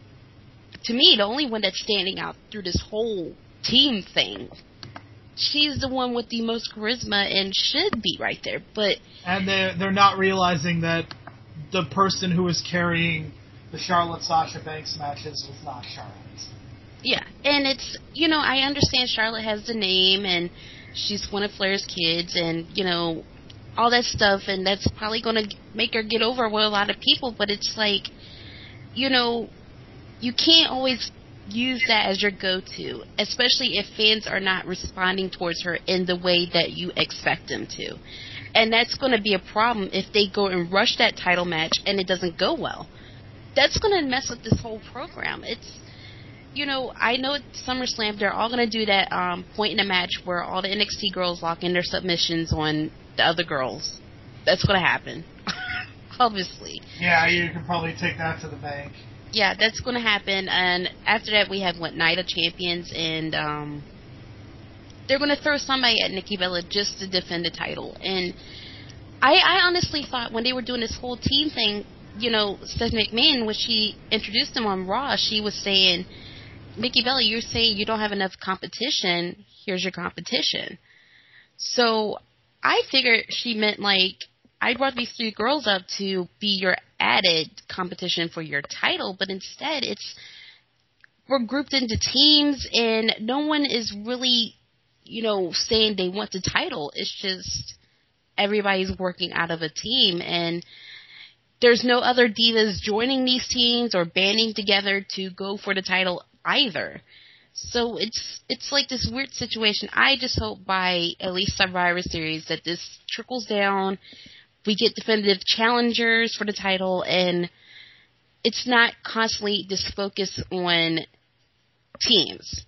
[SPEAKER 3] to me, the only one that's standing out through this whole team thing. She's the one with the most charisma and should be right there, but...
[SPEAKER 1] And they're, they're not realizing that the person who was carrying the Charlotte-Sasha Banks matches was not Charlotte.
[SPEAKER 3] Yeah, and it's, you know, I understand Charlotte has the name, and she's one of Flair's kids, and, you know, all that stuff, and that's probably going to make her get over with a lot of people, but it's like, you know, you can't always use that as your go-to, especially if fans are not responding towards her in the way that you expect them to. And that's going to be a problem if they go and rush that title match and it doesn't go well. That's going to mess up this whole program. It's, you know, I know at SummerSlam they're all going to do that um, point in the match where all the N X T girls lock in their submissions on the other girls. That's going to happen, obviously.
[SPEAKER 1] Yeah, you can probably take that to the bank.
[SPEAKER 3] Yeah, that's going to happen, and after that we have, what, Night of Champions, and um, they're going to throw somebody at Nikki Bella just to defend the title. And I, I honestly thought when they were doing this whole team thing, you know, Stephanie McMahon, when she introduced them on Raw, she was saying, Nikki Bella, you're saying you don't have enough competition, here's your competition. So I figured she meant, like, I brought these three girls up to be your added competition for your title, but instead it's we're grouped into teams and no one is really, you know, saying they want the title. It's just everybody's working out of a team, and there's no other divas joining these teams or banding together to go for the title either. So it's it's like this weird situation. I just hope by at least Survivor Series that this trickles down. We get definitive challengers for the title, and it's not constantly this focus on teams.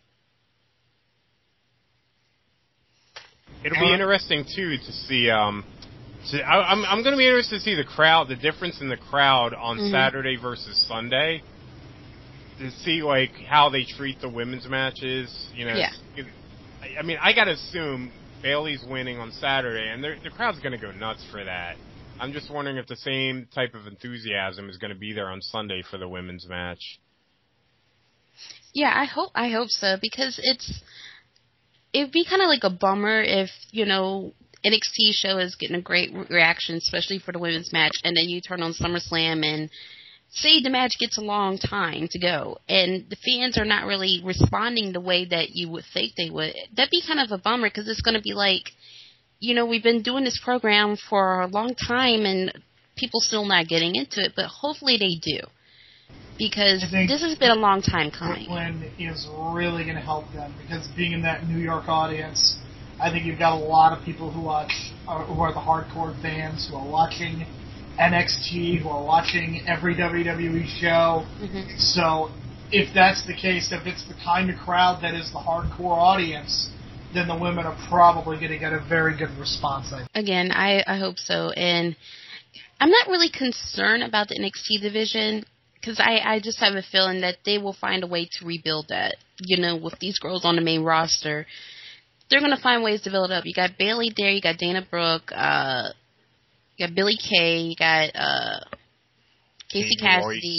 [SPEAKER 2] It'll be interesting too to see. Um, to, I, I'm I'm going to be interested to see the crowd, the difference in the crowd on mm-hmm. Saturday versus Sunday. To see like how they treat the women's matches. You know,
[SPEAKER 3] yeah.
[SPEAKER 2] I mean, I got to assume Bayley's winning on Saturday, and the crowd's going to go nuts for that. I'm just wondering if the same type of enthusiasm is going to be there on Sunday for the women's match.
[SPEAKER 3] Yeah, I hope I hope so, because it's it'd be kind of like a bummer if, you know, N X T show is getting a great reaction, especially for the women's match, and then you turn on SummerSlam and say the match gets a long time to go, and the fans are not really responding the way that you would think they would. That'd be kind of a bummer, because it's going to be like, you know, we've been doing this program for a long time, and people still not getting into it, but hopefully they do, because this has been a long time coming.
[SPEAKER 1] Brooklyn is really going to help them, because being in that New York audience, I think you've got a lot of people who watch, uh, who are the hardcore fans, who are watching N X T, who are watching every W W E show. Mm-hmm. So if that's the case, if it's the kind of crowd that is the hardcore audience, then the women are probably going to get a very good response. I think.
[SPEAKER 3] Again, I, I hope so. And I'm not really concerned about the N X T division, because I, I just have a feeling that they will find a way to rebuild that. You know, with these girls on the main roster, they're going to find ways to build it up. You got Bayley there, you got Dana Brooke, uh, you got Billie Kay, you got uh, Casey Cassidy,
[SPEAKER 2] Royce.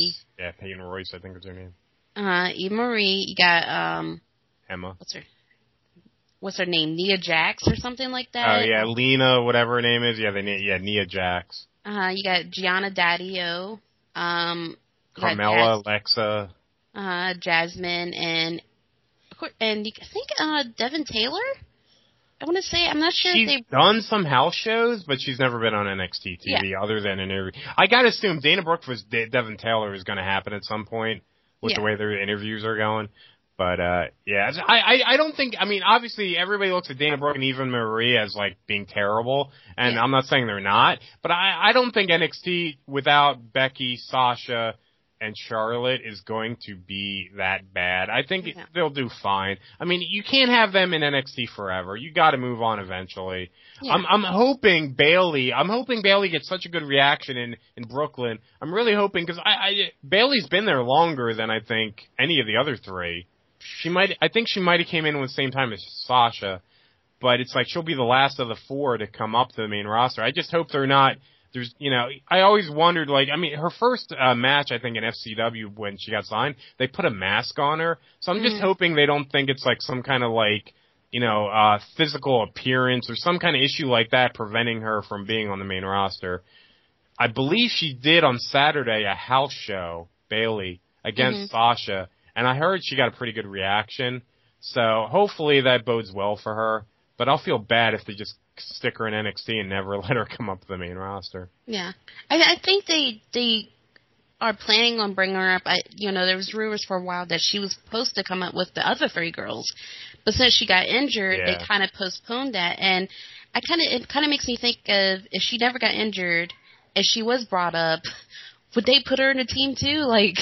[SPEAKER 2] Yeah, Peyton Royce, I think is her name.
[SPEAKER 3] Uh, Eva Marie. You got um,
[SPEAKER 2] Emma.
[SPEAKER 3] What's her? What's her name? Nia Jax or something like that.
[SPEAKER 2] Oh yeah, Lena, whatever her name is. Yeah, they yeah Nia Jax.
[SPEAKER 3] Uh, you got Gianna Daddio. Um, you got
[SPEAKER 2] Carmella,
[SPEAKER 3] Jas-
[SPEAKER 2] Alexa.
[SPEAKER 3] uh, Jasmine, and of course, and you, I think uh, Devin Taylor. I want to say I'm not sure
[SPEAKER 2] She's
[SPEAKER 3] if they
[SPEAKER 2] done some house shows, but she's never been on N X T T V
[SPEAKER 3] Yeah.
[SPEAKER 2] other than an interview. I gotta assume Dana Brooke was De- Devin Taylor is going to happen at some point with
[SPEAKER 3] Yeah.
[SPEAKER 2] the way their interviews are going. But uh yeah, I, I I don't think. I mean, obviously everybody looks at Dana Brooke and Eva Marie as like being terrible, and
[SPEAKER 3] Yeah.
[SPEAKER 2] I'm not saying they're not, but I I don't think N X T without Becky, Sasha, and Charlotte is going to be that bad. I think
[SPEAKER 3] Yeah.
[SPEAKER 2] they'll do fine. I mean, you can't have them in N X T forever. You got to move on eventually.
[SPEAKER 3] Yeah.
[SPEAKER 2] I'm I'm hoping Bayley. I'm hoping Bayley gets such a good reaction in in Brooklyn. I'm really hoping because I, I Bayley's been there longer than I think any of the other three. She might. I think she might have came in at the same time as Sasha, but it's like she'll be the last of the four to come up to the main roster. I just hope they're not. There's, you know, I always wondered, like, I mean, her first uh, match, I think, in F C W when she got signed, they put a mask on her. So I'm just
[SPEAKER 3] Mhm.
[SPEAKER 2] hoping they don't think it's like some kind of like, you know, uh, physical appearance or some kind of issue like that preventing her from being on the main roster. I believe she did on Saturday a house show, Bayley, against
[SPEAKER 3] Mhm.
[SPEAKER 2] Sasha, and I heard she got a pretty good reaction. So hopefully that bodes well for her. But I'll feel bad if they just stick her in N X T and never let her come up to the main roster.
[SPEAKER 3] Yeah, I, I think they they are planning on bringing her up. I, you know, there was rumors for a while that she was supposed to come up with the other three girls, but since she got injured,
[SPEAKER 2] Yeah.
[SPEAKER 3] they kind of postponed that. And I kind of it kind of makes me think of if she never got injured, if she was brought up, would they put her in a team too? Like,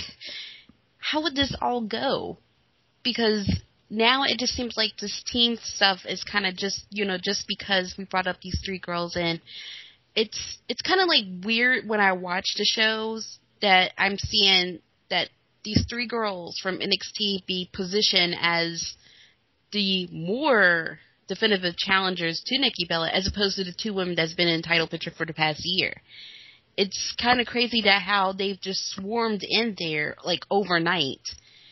[SPEAKER 3] how would this all go? Because now it just seems like this team stuff is kind of just, you know, just because we brought up these three girls in. It's it's kind of like weird when I watch the shows that I'm seeing that these three girls from N X T be positioned as the more definitive challengers to Nikki Bella as opposed to the two women that's been in title picture for the past year. It's kind of crazy that how they've just swarmed in there like overnight.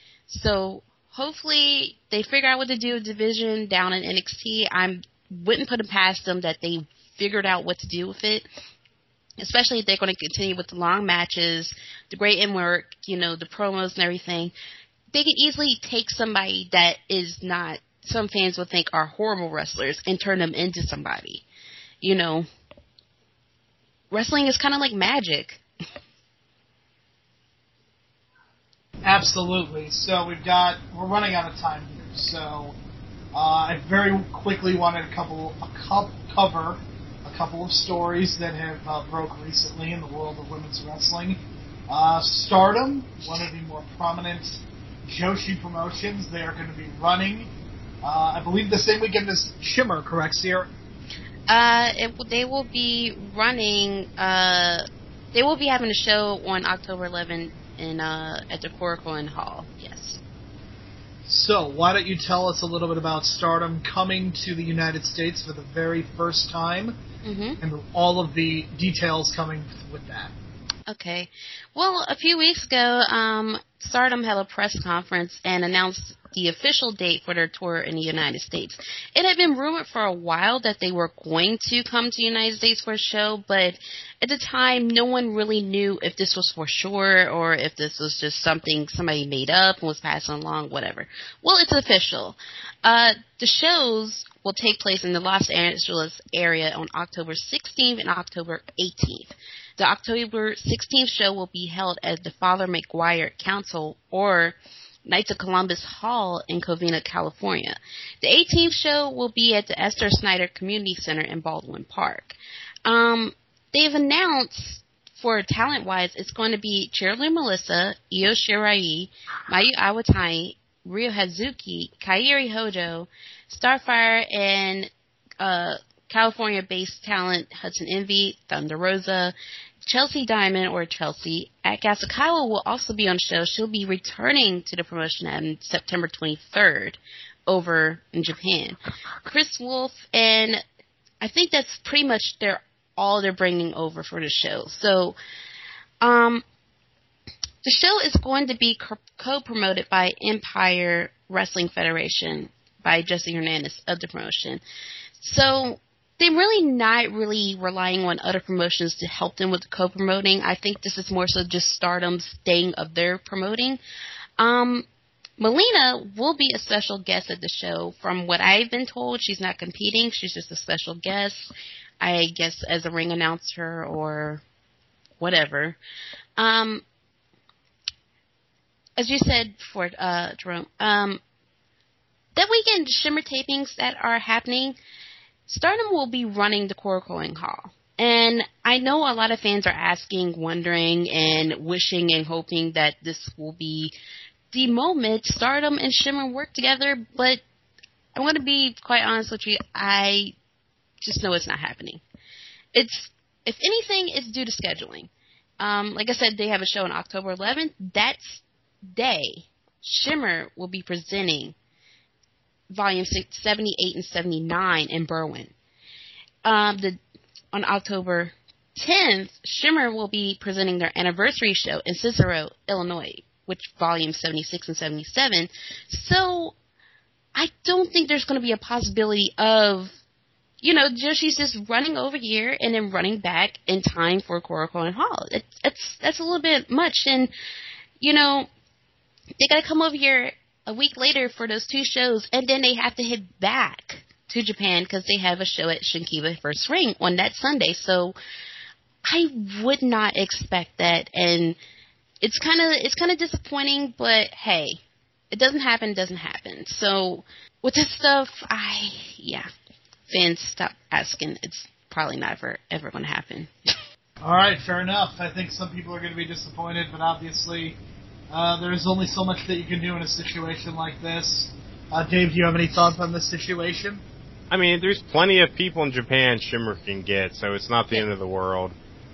[SPEAKER 3] So hopefully they figure out what to do with division down in N X T. I wouldn't put it past them that they figured out what to do with it, especially if they're going to continue with the long matches, the great in work, you know, the promos and everything. They could easily take somebody that is not, some fans would think are horrible wrestlers and turn them into somebody. You know, wrestling is kind of like magic.
[SPEAKER 1] Absolutely. So we've got, we're running out of time here. So uh, I very quickly wanted a couple, a co- cover a couple of stories that have uh, broke recently in the world of women's wrestling. Uh, Stardom, one of the more prominent Joshi promotions, they are going to be running, uh, I believe, the same weekend as Shimmer, correct, Sierra?
[SPEAKER 3] Uh, it, they will be running. Uh, they will be having a show on October eleventh in uh at the Korakuen Hall. Yes.
[SPEAKER 1] So, why don't you tell us a little bit about Stardom coming to the United States for the very first time,
[SPEAKER 3] Mm-hmm.
[SPEAKER 1] and all of the details coming with that.
[SPEAKER 3] Okay. Well, a few weeks ago, um, Stardom held a press conference and announced the official date for their tour in the United States. It had been rumored for a while that they were going to come to the United States for a show, but at the time, no one really knew if this was for sure or if this was just something somebody made up and was passing along, whatever. Well, it's official. Uh, the shows will take place in the Los Angeles area on October sixteenth and October eighteenth. The October sixteenth show will be held at the Father McGuire Council or Knights of Columbus Hall in Covina, California. The eighteenth show will be at the Esther Snyder Community Center in Baldwin Park. Um, they've announced, for talent-wise, it's going to be Cheerleader Melissa, Io Shirai, Mayu Iwatani, Ryo Hazuki, Kairi Hojo, Starfire, and uh, California-based talent Hudson Envy, Thunder Rosa, Chelsea Diamond, or Chelsea. At Gasakawa will also be on the show. She'll be returning to the promotion on September twenty-third over in Japan. Chris Wolf, and I think that's pretty much their all they're bringing over for the show. So, um, the show is going to be co-promoted by Empire Wrestling Federation, by Jesse Hernandez of the promotion. So they're really not really relying on other promotions to help them with the co-promoting. I think this is more so just Stardom's thing of their promoting. Um, Melina will be a special guest at the show. From what I've been told, she's not competing. She's just a special guest, I guess, as a ring announcer or whatever. Um, as you said before, uh, Jerome, um, that weekend, Shimmer tapings that are happening, Stardom will be running the Korakuen Hall. And I know a lot of fans are asking, wondering, and wishing and hoping that this will be the moment Stardom and Shimmer work together, but I want to be quite honest with you, I just know it's not happening. It's, if anything, it's due to scheduling. Um, like I said, they have a show on October eleventh. That day, Shimmer will be presenting Volume seventy-eight and seventy-nine in Berwyn. Um, the, on October tenth, Shimmer will be presenting their anniversary show in Cicero, Illinois, which Volume seventy-six and seventy-seven. So I don't think there's going to be a possibility of, you know, Joshi's just running over here and then running back in time for Korakuen Hall. It, it's, that's a little bit much. And, you know, they got to come over here a week later for those two shows, and then they have to head back to Japan because they have a show at Shinkiba First Ring on that Sunday. So I would not expect that, and it's kind of it's kind of disappointing. But hey, it doesn't happen, doesn't happen. So with this stuff, I yeah, fans stop asking. It's probably never ever going to happen.
[SPEAKER 1] All right, fair enough. I think some people are going to be disappointed, but obviously. Uh, there's only so much that you can do in a situation like this. Uh, Dave, do you have any thoughts on this situation?
[SPEAKER 2] I mean, there's plenty of people in Japan Shimmer can get, so it's not the end of the world.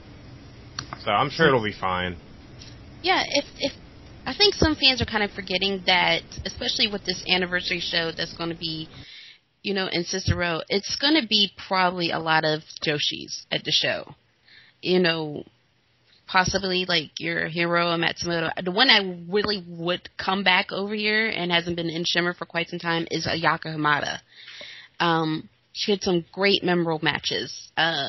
[SPEAKER 2] So I'm sure it'll be fine.
[SPEAKER 3] Yeah, if if I think some fans are kind of forgetting that, especially with this anniversary show that's going to be, you know, in Cicero, it's going to be probably a lot of Joshis at the show. You know, possibly like your Hiroa Matsumoto. The one that really would come back over here and hasn't been in Shimmer for quite some time is Ayaka Hamada. Um, she had some great memorable matches. Uh,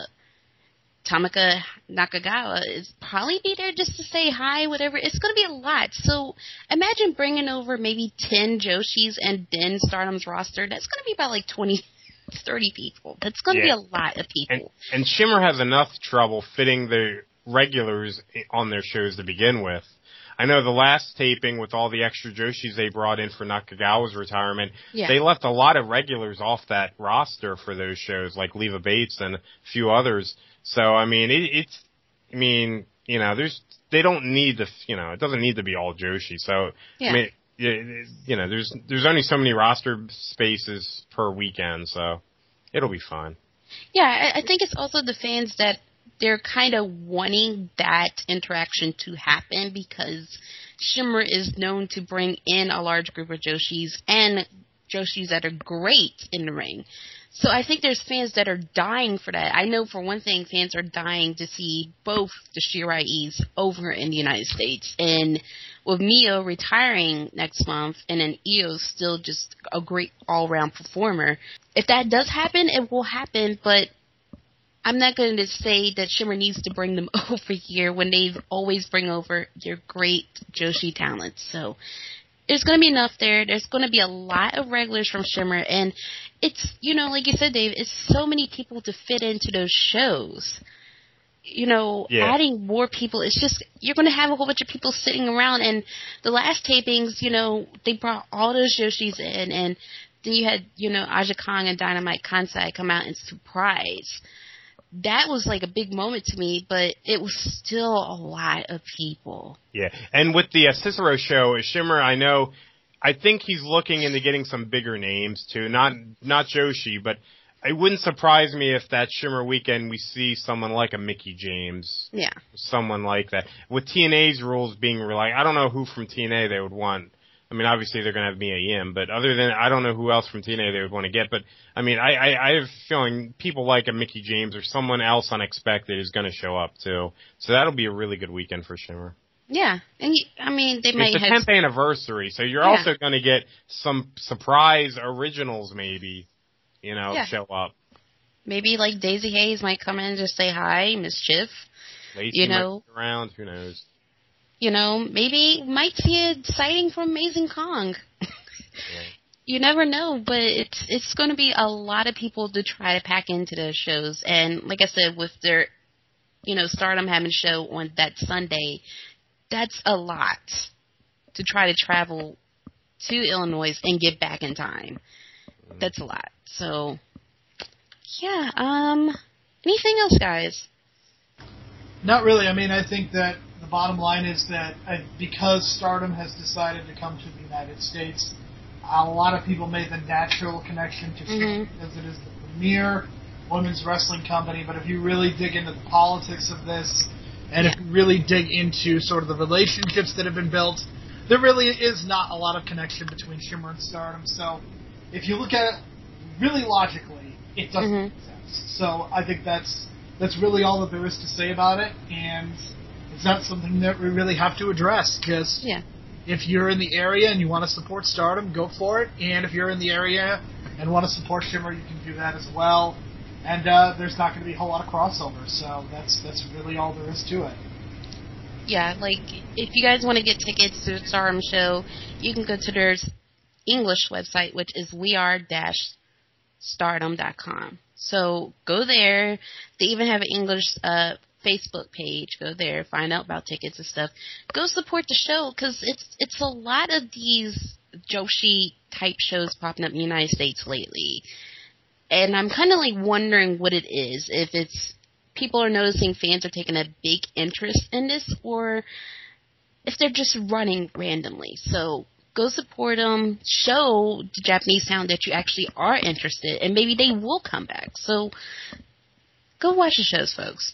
[SPEAKER 3] Tamaka Nakagawa is probably be there just to say hi, whatever. It's going to be a lot. So imagine bringing over maybe ten Joshis and then Stardom's roster. That's going to be about like twenty, thirty people. That's going to
[SPEAKER 2] yeah.
[SPEAKER 3] be a lot of people.
[SPEAKER 2] And, and Shimmer has enough trouble fitting the regulars on their shows to begin with. I know the last taping with all the extra Joshis they brought in for Nakagawa's retirement, yeah. they left a lot of regulars off that roster for those shows, like Leva Bates and a few others. So, I mean, it, it's, I mean, you know, there's, they don't need the, you know, it doesn't need to be all Joshi. So, yeah. I mean, you know, there's, there's only so many roster spaces per weekend, so it'll be fine.
[SPEAKER 3] Yeah, I, I think it's also the fans that they're kind of wanting that interaction to happen because Shimmer is known to bring in a large group of Joshis and Joshis that are great in the ring. So I think there's fans that are dying for that. I know for one thing, fans are dying to see both the Shirai's over in the United States. And with Mio retiring next month and then Io still just a great all-around performer, if that does happen, it will happen, but I'm not going to say that Shimmer needs to bring them over here when they always bring over your great Joshi talents. So there's going to be enough there. There's going to be a lot of regulars from Shimmer. And it's, you know, like you said, Dave, it's so many people to fit into those shows. You know, yeah. adding more people, it's just, you're going to have a whole bunch of people sitting around. And the last tapings, you know, they brought all those Joshis in. And then you had, you know, Aja Kong and Dynamite Kansai come out and surprise. That was like a big moment to me, but it was still a lot of people.
[SPEAKER 2] Yeah, and with the uh, Cicero show, Shimmer, I know, I think he's looking into getting some bigger names too. Not not Joshi, but it wouldn't surprise me if that Shimmer weekend we see someone like a Mickie James.
[SPEAKER 3] Yeah.
[SPEAKER 2] Someone like that. With T N A's rules being like, I don't know who from T N A they would want. I mean, obviously they're going to have Mia Yim, but other than, I don't know who else from T N A they would want to get. But, I mean, I, I, I have a feeling people like a Mickie James or someone else unexpected is going to show up, too. So that'll be a really good weekend for Shimmer.
[SPEAKER 3] Yeah, and you, I mean, they might
[SPEAKER 2] it's the
[SPEAKER 3] have...
[SPEAKER 2] tenth anniversary, so you're
[SPEAKER 3] Yeah.
[SPEAKER 2] also going to get some surprise originals, maybe, you know,
[SPEAKER 3] Yeah.
[SPEAKER 2] show up.
[SPEAKER 3] Maybe, like, Daisy Hayes might come in and just say hi, Mischief.
[SPEAKER 2] Lacey
[SPEAKER 3] You know,
[SPEAKER 2] might be around, who knows.
[SPEAKER 3] You know, maybe might see a sighting from Amazing Kong.
[SPEAKER 2] Yeah.
[SPEAKER 3] You never know, but it's it's going to be a lot of people to try to pack into those shows. And like I said, with their, you know, Stardom having a show on that Sunday, that's a lot to try to travel to Illinois and get back in time.
[SPEAKER 2] Mm.
[SPEAKER 3] That's a lot. So, yeah. Um, anything else, guys?
[SPEAKER 1] Not really. I mean, I think that the bottom line is that I, because Stardom has decided to come to the United States, a lot of people made the natural connection to
[SPEAKER 3] Mm-hmm.
[SPEAKER 1] because it is the premier women's wrestling company. But if you really dig into the politics of this, and
[SPEAKER 3] Yeah.
[SPEAKER 1] if you really dig into sort of the relationships that have been built, there really is not a lot of connection between Shimmer and Stardom. So if you look at it really logically, it doesn't
[SPEAKER 3] Mhm.
[SPEAKER 1] make sense. So I think that's that's really all that there is to say about it, and it's not something that we really have to address, because
[SPEAKER 3] Yeah.
[SPEAKER 1] if you're in the area and you want to support Stardom, go for it. And if you're in the area and want to support Shimmer, you can do that as well. And uh, there's not going to be a whole lot of crossover, so that's that's really all there is to it.
[SPEAKER 3] Yeah, like, if you guys want to get tickets to the Stardom show, you can go to their English website, which is we are dash stardom dot com. So go there. They even have an English uh, Facebook page. Go there, find out about tickets and stuff. Go support the show, because it's it's a lot of these Joshi-type shows popping up in the United States lately. And I'm kind of like wondering what it is. If it's people are noticing fans are taking a big interest in this, or if they're just running randomly. So go support them. Show the Japanese town that you actually are interested, and maybe they will come back. So go watch the shows, folks.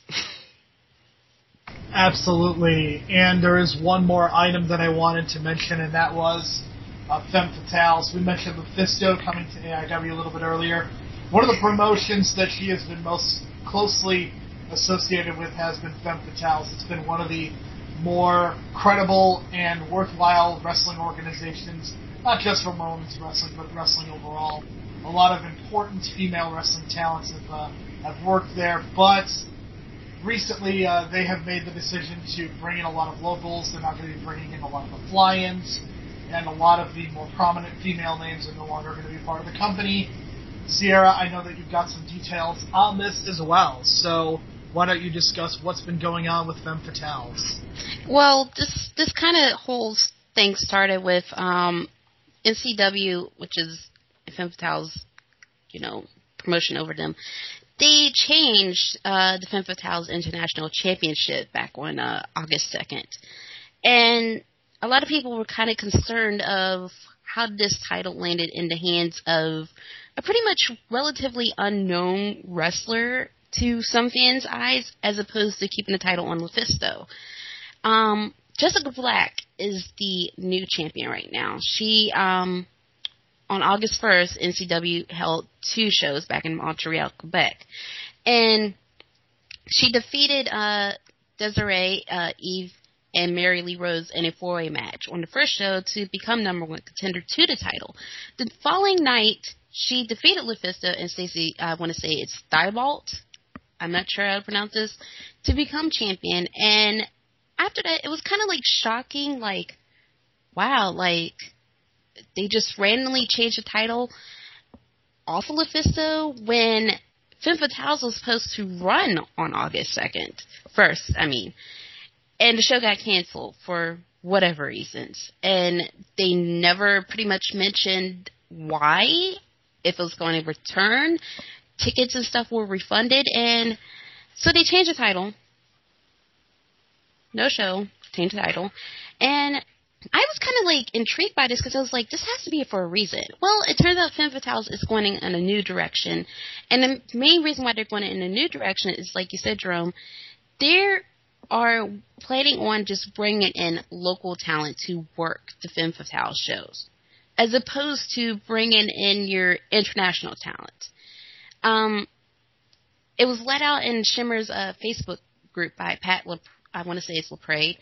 [SPEAKER 1] Absolutely. And there is one more item that I wanted to mention, and that was uh, Femme Fatales. We mentioned Mephisto coming to A I W a little bit earlier. One of the promotions that she has been most closely associated with has been Femme Fatales. It's been one of the more credible and worthwhile wrestling organizations, not just for women's wrestling, but wrestling overall. A lot of important female wrestling talents have, uh, have worked there, but recently uh, they have made the decision to bring in a lot of locals. They're not going to be bringing in a lot of the fly-ins, and a lot of the more prominent female names are no longer going to be part of the company. Sierra, I know that you've got some details on this as well, so why don't you discuss what's been going on with Femme Fatales?
[SPEAKER 3] Well, this this kind of whole thing started with um, N C W, which is Femme Fatales, you know, promotion over them. They changed uh, the Femme Fatales International Championship back on uh, August second. And a lot of people were kind of concerned of how this title landed in the hands of a pretty much relatively unknown wrestler to some fans' eyes, as opposed to keeping the title on Mephisto. Um, Jessica Black is the new champion right now. She, um, on August first, N C W held two shows back in Montreal, Quebec. And she defeated uh, Desiree, uh, Eve, and Mary Lee Rose in a four-way match on the first show to become number one contender to the title. The following night, she defeated Mephisto and Stacey, I want to say it's Thibault, I'm not sure how to pronounce this, to become champion. And after that, it was kind of like shocking, like, wow, like, they just randomly changed the title off of Mephisto when Femme Fatales was supposed to run on August second. First, I mean. And the show got canceled for whatever reasons. And they never pretty much mentioned why, if it was going to return. Tickets and stuff were refunded, and so they changed the title. No show, changed the title. And I was kind of like intrigued by this, because I was like, this has to be for a reason. Well, it turns out Femme Fatales is going in a new direction. And the main reason why they're going in a new direction is, like you said, Jerome, they are planning on just bringing in local talent to work the Femme Fatales shows, as opposed to bringing in your international talent. Um, it was let out in Shimmer's uh, Facebook group by Pat, Le- I want to say it's LePray.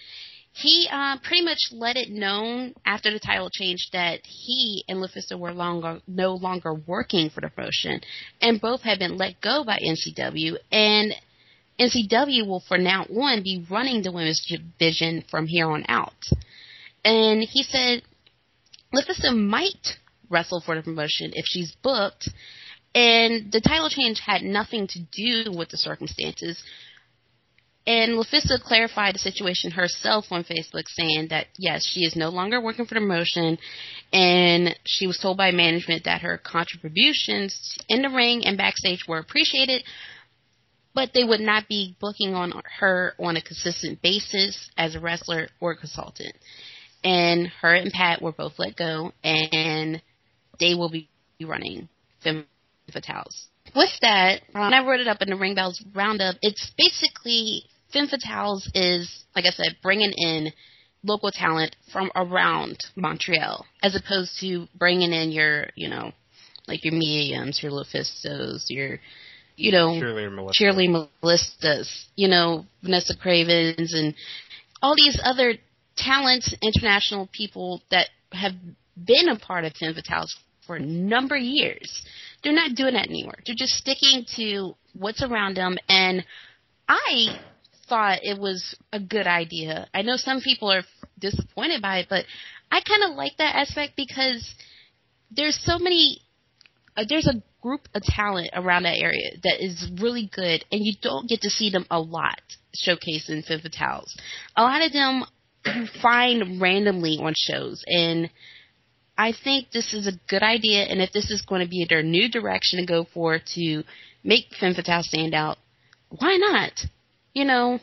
[SPEAKER 3] he uh, pretty much let it known after the title change that he and LuFisto were longer, no longer working for the promotion, and both had been let go by N C W, and N C W will from now on be running the women's division from here on out. And he said LuFisto might wrestle for the promotion if she's booked, and the title change had nothing to do with the circumstances. And LuFisto clarified the situation herself on Facebook, saying that, yes, she is no longer working for the promotion, and she was told by management that her contributions in the ring and backstage were appreciated, but they would not be booking on her on a consistent basis as a wrestler or consultant. And her and Pat were both let go, and they will be running Femme Fatales. With that, when I wrote it up in the Ring Bells Roundup, it's basically Femme Fatales is, like I said, bringing in local talent from around Montreal, as opposed to bringing in your, you know, like your Mediums, your LuFistos, your, you know,
[SPEAKER 2] Cheerleader Melissa.
[SPEAKER 3] Cheerleader Melistas, you know, Vanessa Cravens, and all these other talent, international people that have been a part of Femme Fatales for a number of years. They're not doing that anymore. They're just sticking to what's around them, and I thought it was a good idea. I know some people are disappointed by it, but I kind of like that aspect because there's so many, uh, there's a group of talent around that area that is really good, and you don't get to see them a lot showcased in Femme Fatales. A lot of them you find randomly on shows, and I think this is a good idea, and if this is going to be their new direction to go for to make Femme Fatale stand out, why not? You know,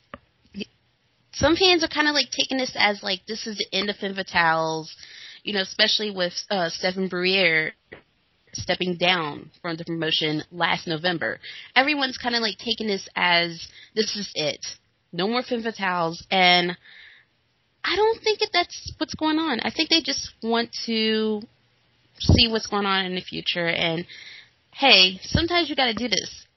[SPEAKER 3] some fans are kind of like taking this as like this is the end of Femme Fatales, you know, especially with uh, Stephen Bruyere stepping down from the promotion last November. Everyone's kind of like taking this as this is it. No more Femme Fatales, and I don't think that that's what's going on. I think they just want to see what's going on in the future. And, hey, sometimes you got to do this.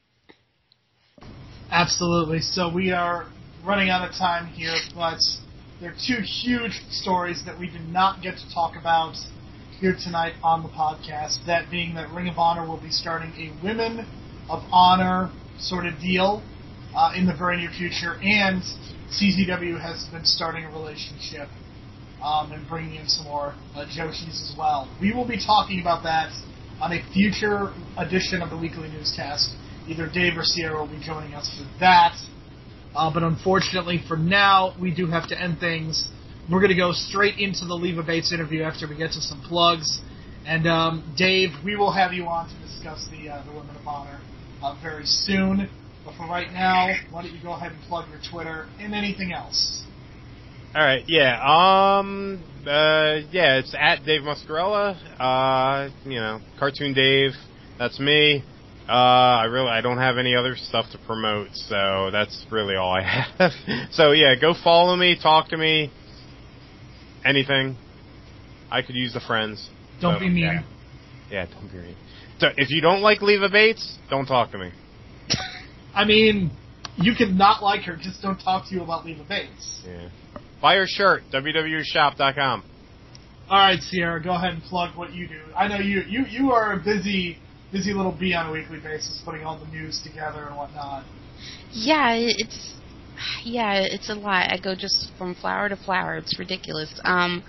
[SPEAKER 1] Absolutely. So we are running out of time here, but there are two huge stories that we did not get to talk about here tonight on the podcast. That being that Ring of Honor will be starting a Women of Honor sort of deal uh, in the very near future, and C Z W has been starting a relationship um, and bringing in some more uh, Joshis as well. We will be talking about that on a future edition of the weekly newscast. Either Dave or Sierra will be joining us for that. Uh, but unfortunately for now, we do have to end things. We're going to go straight into the Leva Bates interview after we get to some plugs. And um, Dave, we will have you on to discuss the, uh, the Women of Honor uh, very soon. But for right now, why don't you go ahead and plug your Twitter and anything else?
[SPEAKER 2] All right, yeah, um, uh, yeah, it's at Dave Muscarella, uh, you know, Cartoon Dave, that's me. Uh, I really, I don't have any other stuff to promote, so that's really all I have. So yeah, go follow me, talk to me, anything. I could use the friends.
[SPEAKER 1] Don't
[SPEAKER 2] so,
[SPEAKER 1] be mean.
[SPEAKER 2] Yeah. yeah, don't be mean. So if you don't like Leva Bates, don't talk to me.
[SPEAKER 1] I mean, you can not like her, just don't talk to you about Leva Bates.
[SPEAKER 2] Yeah. Buy her shirt, w w w shop dot com.
[SPEAKER 1] All right, Sierra, go ahead and plug what you do. I know you you, you are a busy, busy little bee on a weekly basis, putting all the news together and whatnot.
[SPEAKER 3] Yeah, it's yeah, it's a lot. I go just from flower to flower. It's ridiculous. Um,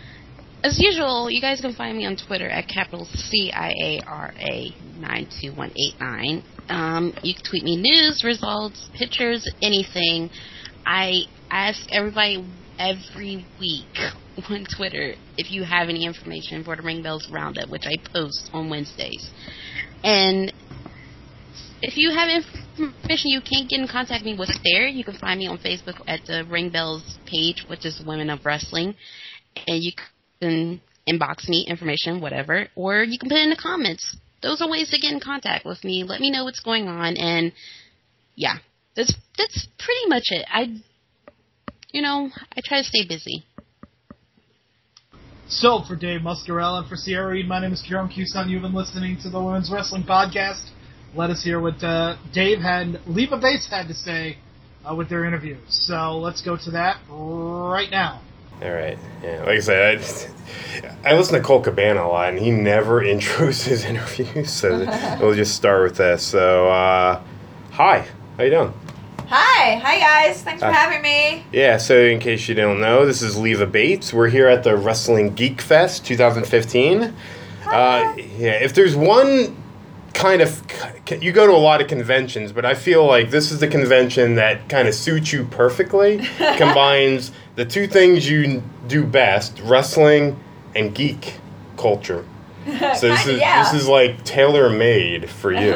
[SPEAKER 3] as usual, you guys can find me on Twitter at capital C I A R A nine two one eight nine. Um, you can tweet me news, results, pictures, anything. I ask everybody every week on Twitter if you have any information for the Ring Bells Roundup, which I post on Wednesdays. And if you have information you can't get in contact with me with there, you can find me on Facebook at the Ring Bells page, which is Women of Wrestling. And you can inbox me information, whatever, or you can put it in the comments. Those are ways to get in contact with me. Let me know what's going on, and yeah, that's that's pretty much it. I, you know, I try to stay busy.
[SPEAKER 1] So, for Dave Muscarella and for Sierra Reed, my name is Jerome Cuson. You've been listening to the Women's Wrestling Podcast. Let us hear what uh, Dave and Leva Bates had to say uh, with their interviews. So let's go to that right now.
[SPEAKER 2] All right. Yeah, like I said, I, I listen to Colt Cabana a lot, and he never intros his interviews, so we'll just start with this. So, uh, hi. How you doing?
[SPEAKER 4] Hi. Hi, guys. Thanks for
[SPEAKER 2] Hi.
[SPEAKER 4] having me.
[SPEAKER 2] Yeah, so in case you don't know, this is Leva Bates. We're here at the Wrestling Geek Fest twenty fifteen. Uh, yeah, if there's one kind of... You go to a lot of conventions, but I feel like this is the convention that kind of suits you perfectly. Combines the two things you do best, wrestling and geek culture. So this
[SPEAKER 4] Kinda,
[SPEAKER 2] is
[SPEAKER 4] yeah.
[SPEAKER 2] this is like tailor-made for you.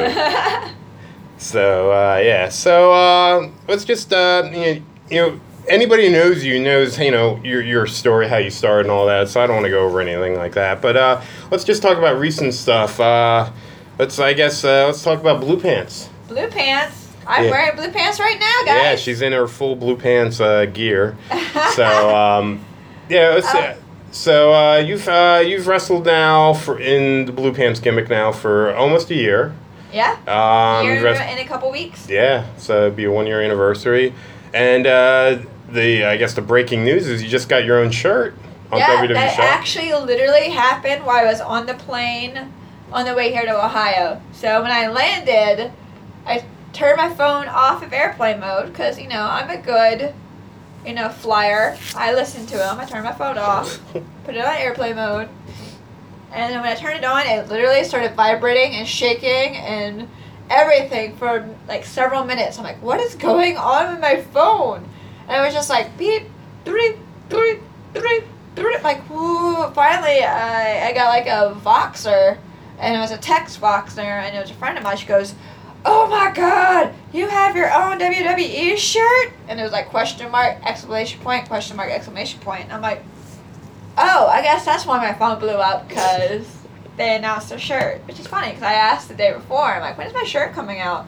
[SPEAKER 2] So, uh, yeah. So, uh, let's just, uh, you know, you know, anybody who knows you knows, you know, your your story, how you started and all that, so I don't want to go over anything like that. But, uh, let's just talk about recent stuff. Uh, let's, I guess, uh, let's talk about Blue Pants.
[SPEAKER 4] Blue pants. I'm
[SPEAKER 2] Yeah.
[SPEAKER 4] wearing blue pants right now, guys.
[SPEAKER 2] Yeah, she's in her full Blue Pants, uh, gear. So, um, yeah, let's, uh, so, uh, you've, uh, you've wrestled now for, in the Blue Pants gimmick now for almost a year.
[SPEAKER 4] Yeah.
[SPEAKER 2] Um,
[SPEAKER 4] Year
[SPEAKER 2] rest-
[SPEAKER 4] in a couple weeks.
[SPEAKER 2] Yeah, so it'd be a one year anniversary. And uh, the I guess the breaking news is you just got your own shirt on
[SPEAKER 4] yeah,
[SPEAKER 2] W W
[SPEAKER 4] that
[SPEAKER 2] Shop.
[SPEAKER 4] actually literally happened while I was on the plane on the way here to Ohio. So when I landed, I turned my phone off of airplane mode because, you know, I'm a good, you know, flyer. I listen to them. I turned my phone off, put it on airplane mode. And then when I turned it on, it literally started vibrating and shaking and everything for like several minutes. I'm like, what is going on with my phone? And it was just like beep, beep, beep, beep, beep. Like, whoo. Finally, I, I got like a Voxer, and it was a text Voxer, and it was a friend of mine. She goes, oh my God, you have your own W W E shirt? And it was like question mark, exclamation point, question mark, exclamation point. And I'm like, oh, I guess that's why my phone blew up, because they announced their shirt. Which is funny, because I asked the day before, I'm like, when is my shirt coming out?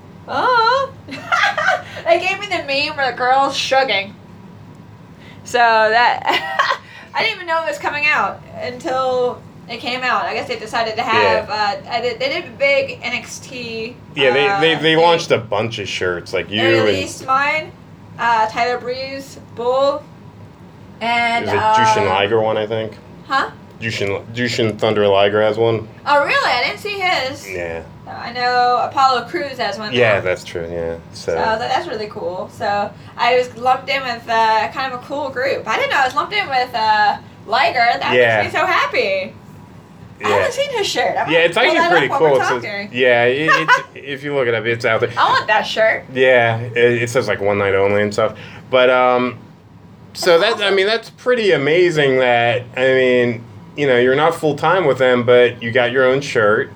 [SPEAKER 4] Oh. They gave me the meme where the girl's shrugging. So that, I didn't even know it was coming out until it came out. I guess they decided to have,
[SPEAKER 2] Yeah.
[SPEAKER 4] uh, I did, they did a big N X T.
[SPEAKER 2] Yeah, they,
[SPEAKER 4] uh,
[SPEAKER 2] they, they
[SPEAKER 4] thing.
[SPEAKER 2] launched a bunch of shirts, like you
[SPEAKER 4] They
[SPEAKER 2] and...
[SPEAKER 4] released mine, uh, Tyler Breeze, Bull, and
[SPEAKER 2] Is it
[SPEAKER 4] uh,
[SPEAKER 2] Jushin Liger one, I think?
[SPEAKER 4] Huh?
[SPEAKER 2] Jushin, Jushin Thunder Liger has one.
[SPEAKER 4] Oh, really? I didn't see his.
[SPEAKER 2] Yeah.
[SPEAKER 4] I know Apollo Crews has one.
[SPEAKER 2] Yeah,
[SPEAKER 4] now.
[SPEAKER 2] that's true, yeah. So,
[SPEAKER 4] So that, that's really cool. So I was lumped in with uh, kind of a cool group. I didn't know I was lumped in with uh, Liger. That
[SPEAKER 2] Yeah.
[SPEAKER 4] makes me so happy. I
[SPEAKER 2] yeah.
[SPEAKER 4] haven't seen his shirt. I'm
[SPEAKER 2] Yeah,
[SPEAKER 4] gonna
[SPEAKER 2] it's
[SPEAKER 4] pull
[SPEAKER 2] actually
[SPEAKER 4] that
[SPEAKER 2] pretty
[SPEAKER 4] up while
[SPEAKER 2] cool.
[SPEAKER 4] we're
[SPEAKER 2] It says,
[SPEAKER 4] talking.
[SPEAKER 2] yeah, it, it's, if you look it up, it's out there.
[SPEAKER 4] I want that shirt.
[SPEAKER 2] Yeah, it, it says like one night only and stuff. But um, so that I mean that's pretty amazing. That I mean, you know, you're not full time with them, but you got your own shirt,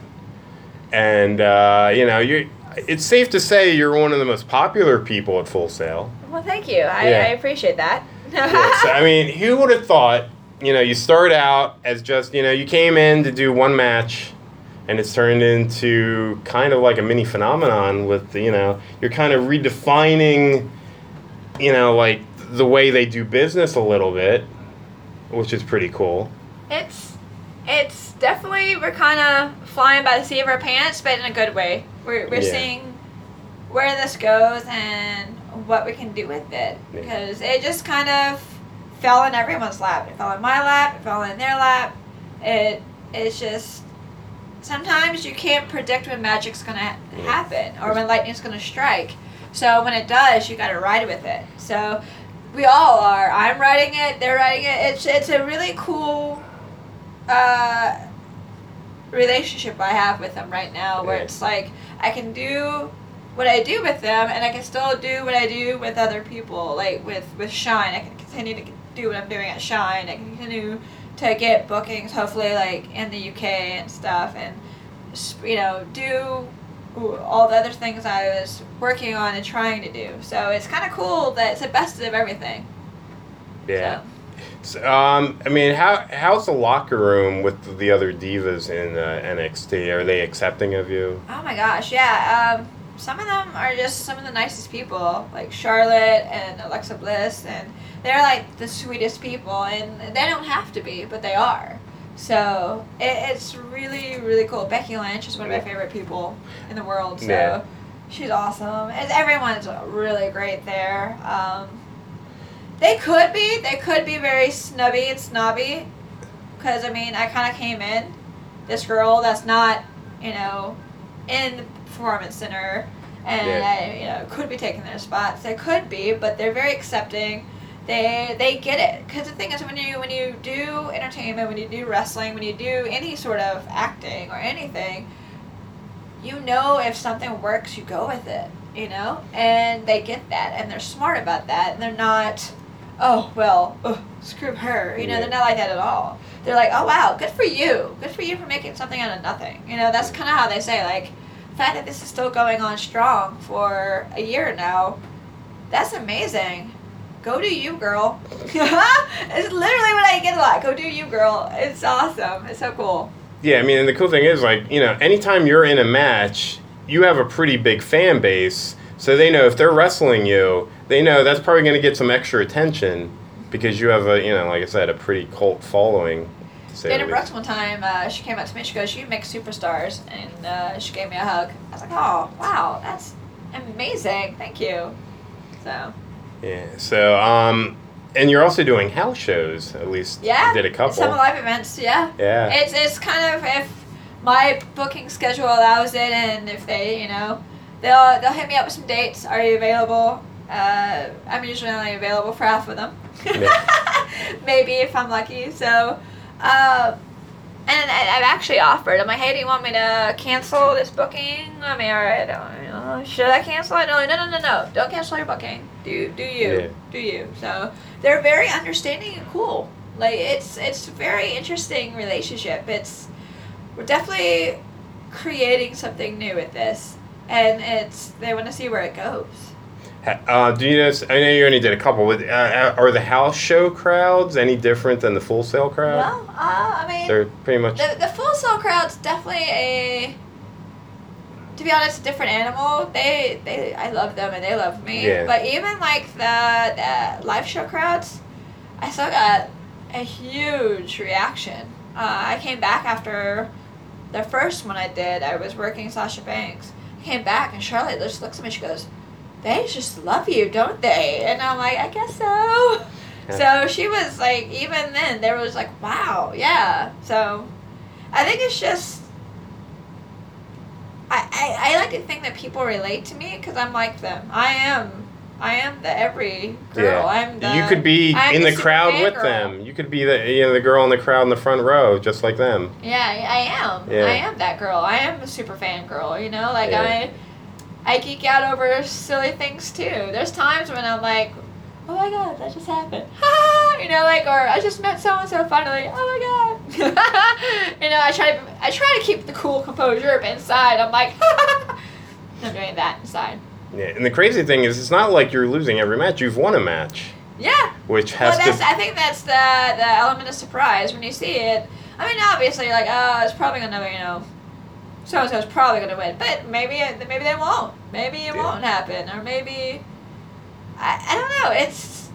[SPEAKER 2] and uh, you know, you. It's safe to say you're one of the most popular people at Full Sail.
[SPEAKER 4] Well, thank you. I,
[SPEAKER 2] Yeah.
[SPEAKER 4] I appreciate that.
[SPEAKER 2] Yeah, so, I mean, who would have thought? You know, you start out as just you know, you came in to do one match. And it's turned into kind of like a mini phenomenon with, you know, you're kind of redefining, you know, like the way they do business a little bit, which is pretty cool.
[SPEAKER 4] It's it's definitely, we're kind of flying by the seat of our pants, but in a good way. We're we're
[SPEAKER 2] Yeah.
[SPEAKER 4] seeing where this goes and what we can do with it,
[SPEAKER 2] Yeah.
[SPEAKER 4] because it just kind of fell in everyone's lap. It fell in my lap. It fell in their lap. It it's just sometimes you can't predict when magic's gonna ha-
[SPEAKER 2] Yeah.
[SPEAKER 4] happen or when lightning's gonna strike. So when it does, you gotta ride with it. So we all are. I'm riding it. They're riding it. It's it's a really cool uh, relationship I have with them right now, where
[SPEAKER 2] Yeah.
[SPEAKER 4] it's like I can do what I do with them, and I can still do what I do with other people. Like with with Shine, I can continue to do what I'm doing at Shine. I can continue to get bookings, hopefully, like in the U K and stuff, and you know, do all the other things I was working on and trying to do. So it's kind of cool that it's the best of everything.
[SPEAKER 2] Yeah.
[SPEAKER 4] So.
[SPEAKER 2] So, um, I mean, how how's the locker room with the other divas in uh, N X T? Are they accepting of you?
[SPEAKER 4] Oh my gosh, yeah. Um, some of them are just some of the nicest people, like Charlotte and Alexa Bliss, and they're like the sweetest people, and they don't have to be, but they are. So it, it's really, really cool. Becky Lynch is one of my favorite people in the world. So
[SPEAKER 2] Yeah.
[SPEAKER 4] she's awesome. And everyone's really great there. Um, they could be, they could be very snubby and snobby. Because, I mean, I kind of came in, this girl that's not, you know, in the Performance Center, and
[SPEAKER 2] Yeah.
[SPEAKER 4] I, you know, could be taking their spots. They could be, but they're very accepting. They they get it. Because the thing is, when you when you do entertainment, when you do wrestling, when you do any sort of acting or anything, you know if something works, you go with it, you know? And they get that, and they're smart about that, and they're not, oh, well, ugh, screw her. You know,
[SPEAKER 2] Yeah.
[SPEAKER 4] they're not like that at all. They're like, oh, wow, good for you. Good for you for making something out of nothing. You know, that's kind of how they say, like, the fact that this is still going on strong for a year now, that's amazing. Go do you, girl. It's literally what I get a lot. Go do you, girl. It's awesome. It's so cool.
[SPEAKER 2] Yeah, I mean, and the cool thing is, like, you know, anytime you're in a match, you have a pretty big fan base, so they know if they're wrestling you, they know that's probably going to get some extra attention because you have a, you know, like I said, a pretty cult following. to say
[SPEAKER 4] Dana
[SPEAKER 2] the
[SPEAKER 4] Brooks
[SPEAKER 2] least.
[SPEAKER 4] one time, uh, she came up to me, she goes, you make superstars, and uh, she gave me a hug. I was like, oh, wow, that's amazing. Thank you. So,
[SPEAKER 2] Yeah. So, um, and you're also doing house shows. At least
[SPEAKER 4] yeah.
[SPEAKER 2] you did a couple.
[SPEAKER 4] Some live events, yeah.
[SPEAKER 2] Yeah.
[SPEAKER 4] It's it's kind of if my booking schedule allows it, and if they, you know, they'll they'll hit me up with some dates. Are you available? Uh, I'm usually only available for half of them. Maybe if I'm lucky. So, uh, and I, I've actually offered. I'm like, hey, do you want me to cancel this booking? I mean, all right, I don't know. Should I cancel it? No, no, no, no, no. Don't cancel your booking. Do do you?
[SPEAKER 2] Yeah.
[SPEAKER 4] Do you? So they're very understanding and cool. Like it's it's a very interesting relationship. It's we're definitely creating something new with this, and it's they want to see where it goes.
[SPEAKER 2] Uh, do you notice? I know you only did a couple, but uh, are the house show crowds any different than the Full Sail crowd?
[SPEAKER 4] Well, uh, I mean,
[SPEAKER 2] They're pretty much.
[SPEAKER 4] the the Full Sail crowd's definitely a. To be honest, a different animal. They they I love them and they love me.
[SPEAKER 2] Yeah.
[SPEAKER 4] But even like the, the live show crowds, I still got a huge reaction. Uh, I came back after the first one I did. I was working Sasha Banks. I came back and Charlotte just looks at me. She goes, "They just love you, don't they?" And I'm like, "I guess so."
[SPEAKER 2] Yeah.
[SPEAKER 4] So she was like, even then, there was like, "Wow, yeah." So I think it's just. I, I, I like to think that people relate to me because I'm like them. I am I am the every girl.
[SPEAKER 2] Yeah.
[SPEAKER 4] I'm the,
[SPEAKER 2] you could be
[SPEAKER 4] I'm
[SPEAKER 2] in the,
[SPEAKER 4] super
[SPEAKER 2] crowd
[SPEAKER 4] fan
[SPEAKER 2] with
[SPEAKER 4] girl.
[SPEAKER 2] them. You could be the you know the girl in the crowd in the front row, just like them.
[SPEAKER 4] Yeah, I am.
[SPEAKER 2] Yeah.
[SPEAKER 4] I am that girl. I am a super fan girl. You know, like
[SPEAKER 2] Yeah.
[SPEAKER 4] I I geek out over silly things too. There's times when I'm like, oh my god, that just happened. You know, like, or I just met so and so finally. Oh my god. You know, I try to I try to keep the cool composure, but inside I'm like, I'm doing that inside.
[SPEAKER 2] Yeah. And the crazy thing is, it's not like you're losing every match. You've won a match,
[SPEAKER 4] Yeah.
[SPEAKER 2] which has
[SPEAKER 4] Well, that's
[SPEAKER 2] to.
[SPEAKER 4] I think that's the the element of surprise when you see it. I mean, obviously, like, oh, it's probably gonna, you know, so and so's probably gonna win, but maybe it, maybe they won't. Maybe it
[SPEAKER 2] Yeah.
[SPEAKER 4] won't happen, or maybe I I don't know. It's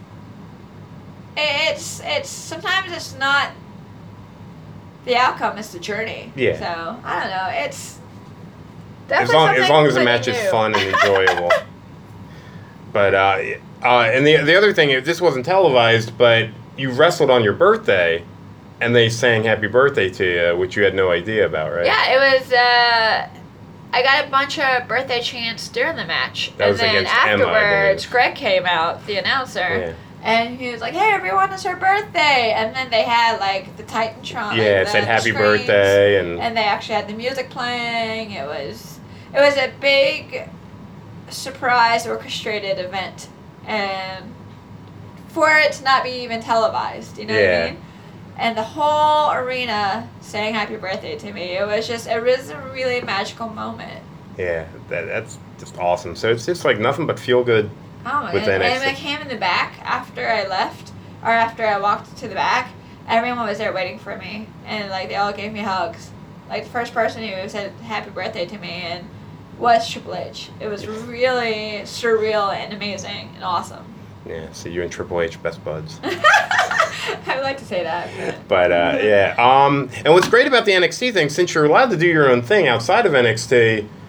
[SPEAKER 4] it's it's sometimes it's not the outcome; it's the journey.
[SPEAKER 2] Yeah.
[SPEAKER 4] So I don't know. It's
[SPEAKER 2] As
[SPEAKER 4] definitely
[SPEAKER 2] long, as
[SPEAKER 4] something
[SPEAKER 2] long as the
[SPEAKER 4] completely
[SPEAKER 2] match is
[SPEAKER 4] new.
[SPEAKER 2] fun and enjoyable. But uh, uh, and the the other thing, this wasn't televised, but you wrestled on your birthday, and they sang "Happy Birthday" to you, which you had no idea about, right?
[SPEAKER 4] Yeah, it was. Uh, I got a bunch of birthday chants during the match,
[SPEAKER 2] That
[SPEAKER 4] and
[SPEAKER 2] was
[SPEAKER 4] then
[SPEAKER 2] against Emma, I
[SPEAKER 4] afterwards,
[SPEAKER 2] believe.
[SPEAKER 4] Greg came out, the announcer,
[SPEAKER 2] Yeah.
[SPEAKER 4] and he was like, "Hey, everyone, it's her birthday!" And then they had like the Titantron,
[SPEAKER 2] Yeah,
[SPEAKER 4] like,
[SPEAKER 2] it
[SPEAKER 4] the-
[SPEAKER 2] said
[SPEAKER 4] the
[SPEAKER 2] "Happy
[SPEAKER 4] screens,
[SPEAKER 2] Birthday" and
[SPEAKER 4] and they actually had the music playing. It was, it was a big surprise orchestrated event, and for it to not be even televised, you know what
[SPEAKER 2] Yeah.
[SPEAKER 4] I mean? And the whole arena sang happy birthday to me. It was just, it was a really magical moment.
[SPEAKER 2] yeah, that, that's just awesome. So it's just like nothing but feel good.
[SPEAKER 4] Oh, and,
[SPEAKER 2] With
[SPEAKER 4] and
[SPEAKER 2] N X T.
[SPEAKER 4] when I came in the back after I left, or after I walked to the back, everyone was there waiting for me. And, like, they all gave me hugs. Like, the first person who said happy birthday to me and was Triple H. It was really surreal and amazing and awesome.
[SPEAKER 2] Yeah, so you and Triple H best buds.
[SPEAKER 4] I would like to say that.
[SPEAKER 2] But uh, yeah, um, and what's great about the N X T thing, since you're allowed to do your own thing outside of N X T,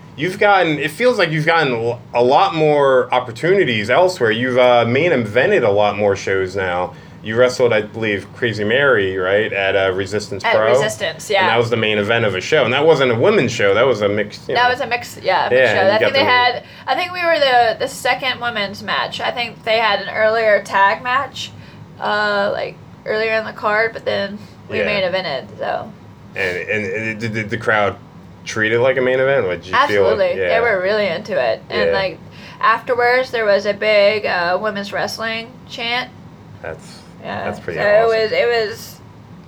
[SPEAKER 2] you've gotten, it feels like you've gotten a lot more opportunities elsewhere. You've uh, main evented a lot more shows now. You wrestled, I believe, Crazy Mary, right, at uh, Resistance
[SPEAKER 4] At
[SPEAKER 2] Pro?
[SPEAKER 4] Resistance, yeah.
[SPEAKER 2] And that was the main event of a show. And that wasn't a women's show. That was a mixed, you know.
[SPEAKER 4] That was a mixed, yeah, mixed
[SPEAKER 2] Yeah,
[SPEAKER 4] show.
[SPEAKER 2] you
[SPEAKER 4] I
[SPEAKER 2] got
[SPEAKER 4] think they
[SPEAKER 2] the-
[SPEAKER 4] had, I think we were the, the second women's match. I think they had an earlier tag match, uh, like, earlier in the card, but then we
[SPEAKER 2] Yeah.
[SPEAKER 4] main evented, so.
[SPEAKER 2] And, and, and did did the crowd treat it like a main event? Did you
[SPEAKER 4] Absolutely.
[SPEAKER 2] Feel it? Yeah.
[SPEAKER 4] They were really into it. And,
[SPEAKER 2] Yeah.
[SPEAKER 4] like, afterwards, there was a big uh, women's wrestling chant.
[SPEAKER 2] That's,
[SPEAKER 4] Yeah.
[SPEAKER 2] that's pretty
[SPEAKER 4] so
[SPEAKER 2] awesome.
[SPEAKER 4] it was, it was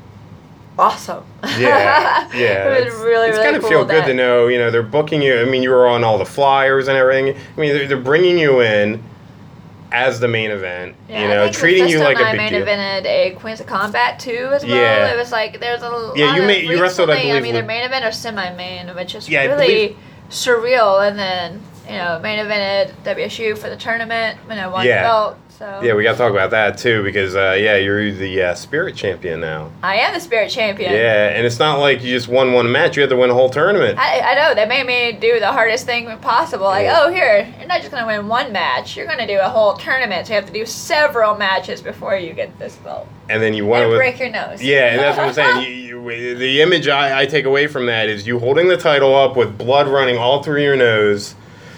[SPEAKER 4] awesome.
[SPEAKER 2] Yeah, yeah.
[SPEAKER 4] it was
[SPEAKER 2] it's-
[SPEAKER 4] really,
[SPEAKER 2] It's
[SPEAKER 4] really
[SPEAKER 2] gonna
[SPEAKER 4] cool
[SPEAKER 2] feel good
[SPEAKER 4] that-
[SPEAKER 2] to know, you know, they're booking you. I mean, you were on all the flyers and everything. I mean, they're, they're bringing you in as the main event,
[SPEAKER 4] Yeah,
[SPEAKER 2] you
[SPEAKER 4] I
[SPEAKER 2] know,
[SPEAKER 4] think
[SPEAKER 2] treating you
[SPEAKER 4] Lufisto
[SPEAKER 2] like
[SPEAKER 4] and
[SPEAKER 2] a
[SPEAKER 4] I
[SPEAKER 2] big
[SPEAKER 4] main
[SPEAKER 2] deal.
[SPEAKER 4] evented a Queens of Combat too as well.
[SPEAKER 2] Yeah.
[SPEAKER 4] It was like there's a lot
[SPEAKER 2] Yeah, you
[SPEAKER 4] of
[SPEAKER 2] made- you wrestled, I
[SPEAKER 4] recently,
[SPEAKER 2] believe,
[SPEAKER 4] mean, either
[SPEAKER 2] with-
[SPEAKER 4] main event or semi-main, which is
[SPEAKER 2] Yeah, I
[SPEAKER 4] really
[SPEAKER 2] believe-
[SPEAKER 4] surreal. And then you know main evented W S U for the tournament when I won
[SPEAKER 2] Yeah.
[SPEAKER 4] the belt. So
[SPEAKER 2] Yeah, we got to talk about that too because, uh, yeah, you're the uh, Spirit Champion now.
[SPEAKER 4] I am the Spirit Champion.
[SPEAKER 2] Yeah, and it's not like you just won one match; you had to win a whole tournament.
[SPEAKER 4] I, I know, they made me do the hardest thing possible. Like,
[SPEAKER 2] Yeah.
[SPEAKER 4] oh, here, you're not just going to win one match. You're going to do a whole tournament. So you have to do several matches before you get this belt.
[SPEAKER 2] And then you won it
[SPEAKER 4] And
[SPEAKER 2] with.
[SPEAKER 4] break your nose.
[SPEAKER 2] Yeah, and that's what I'm saying. You, you, the image I, I take away from that is you holding the title up with blood running all through your nose,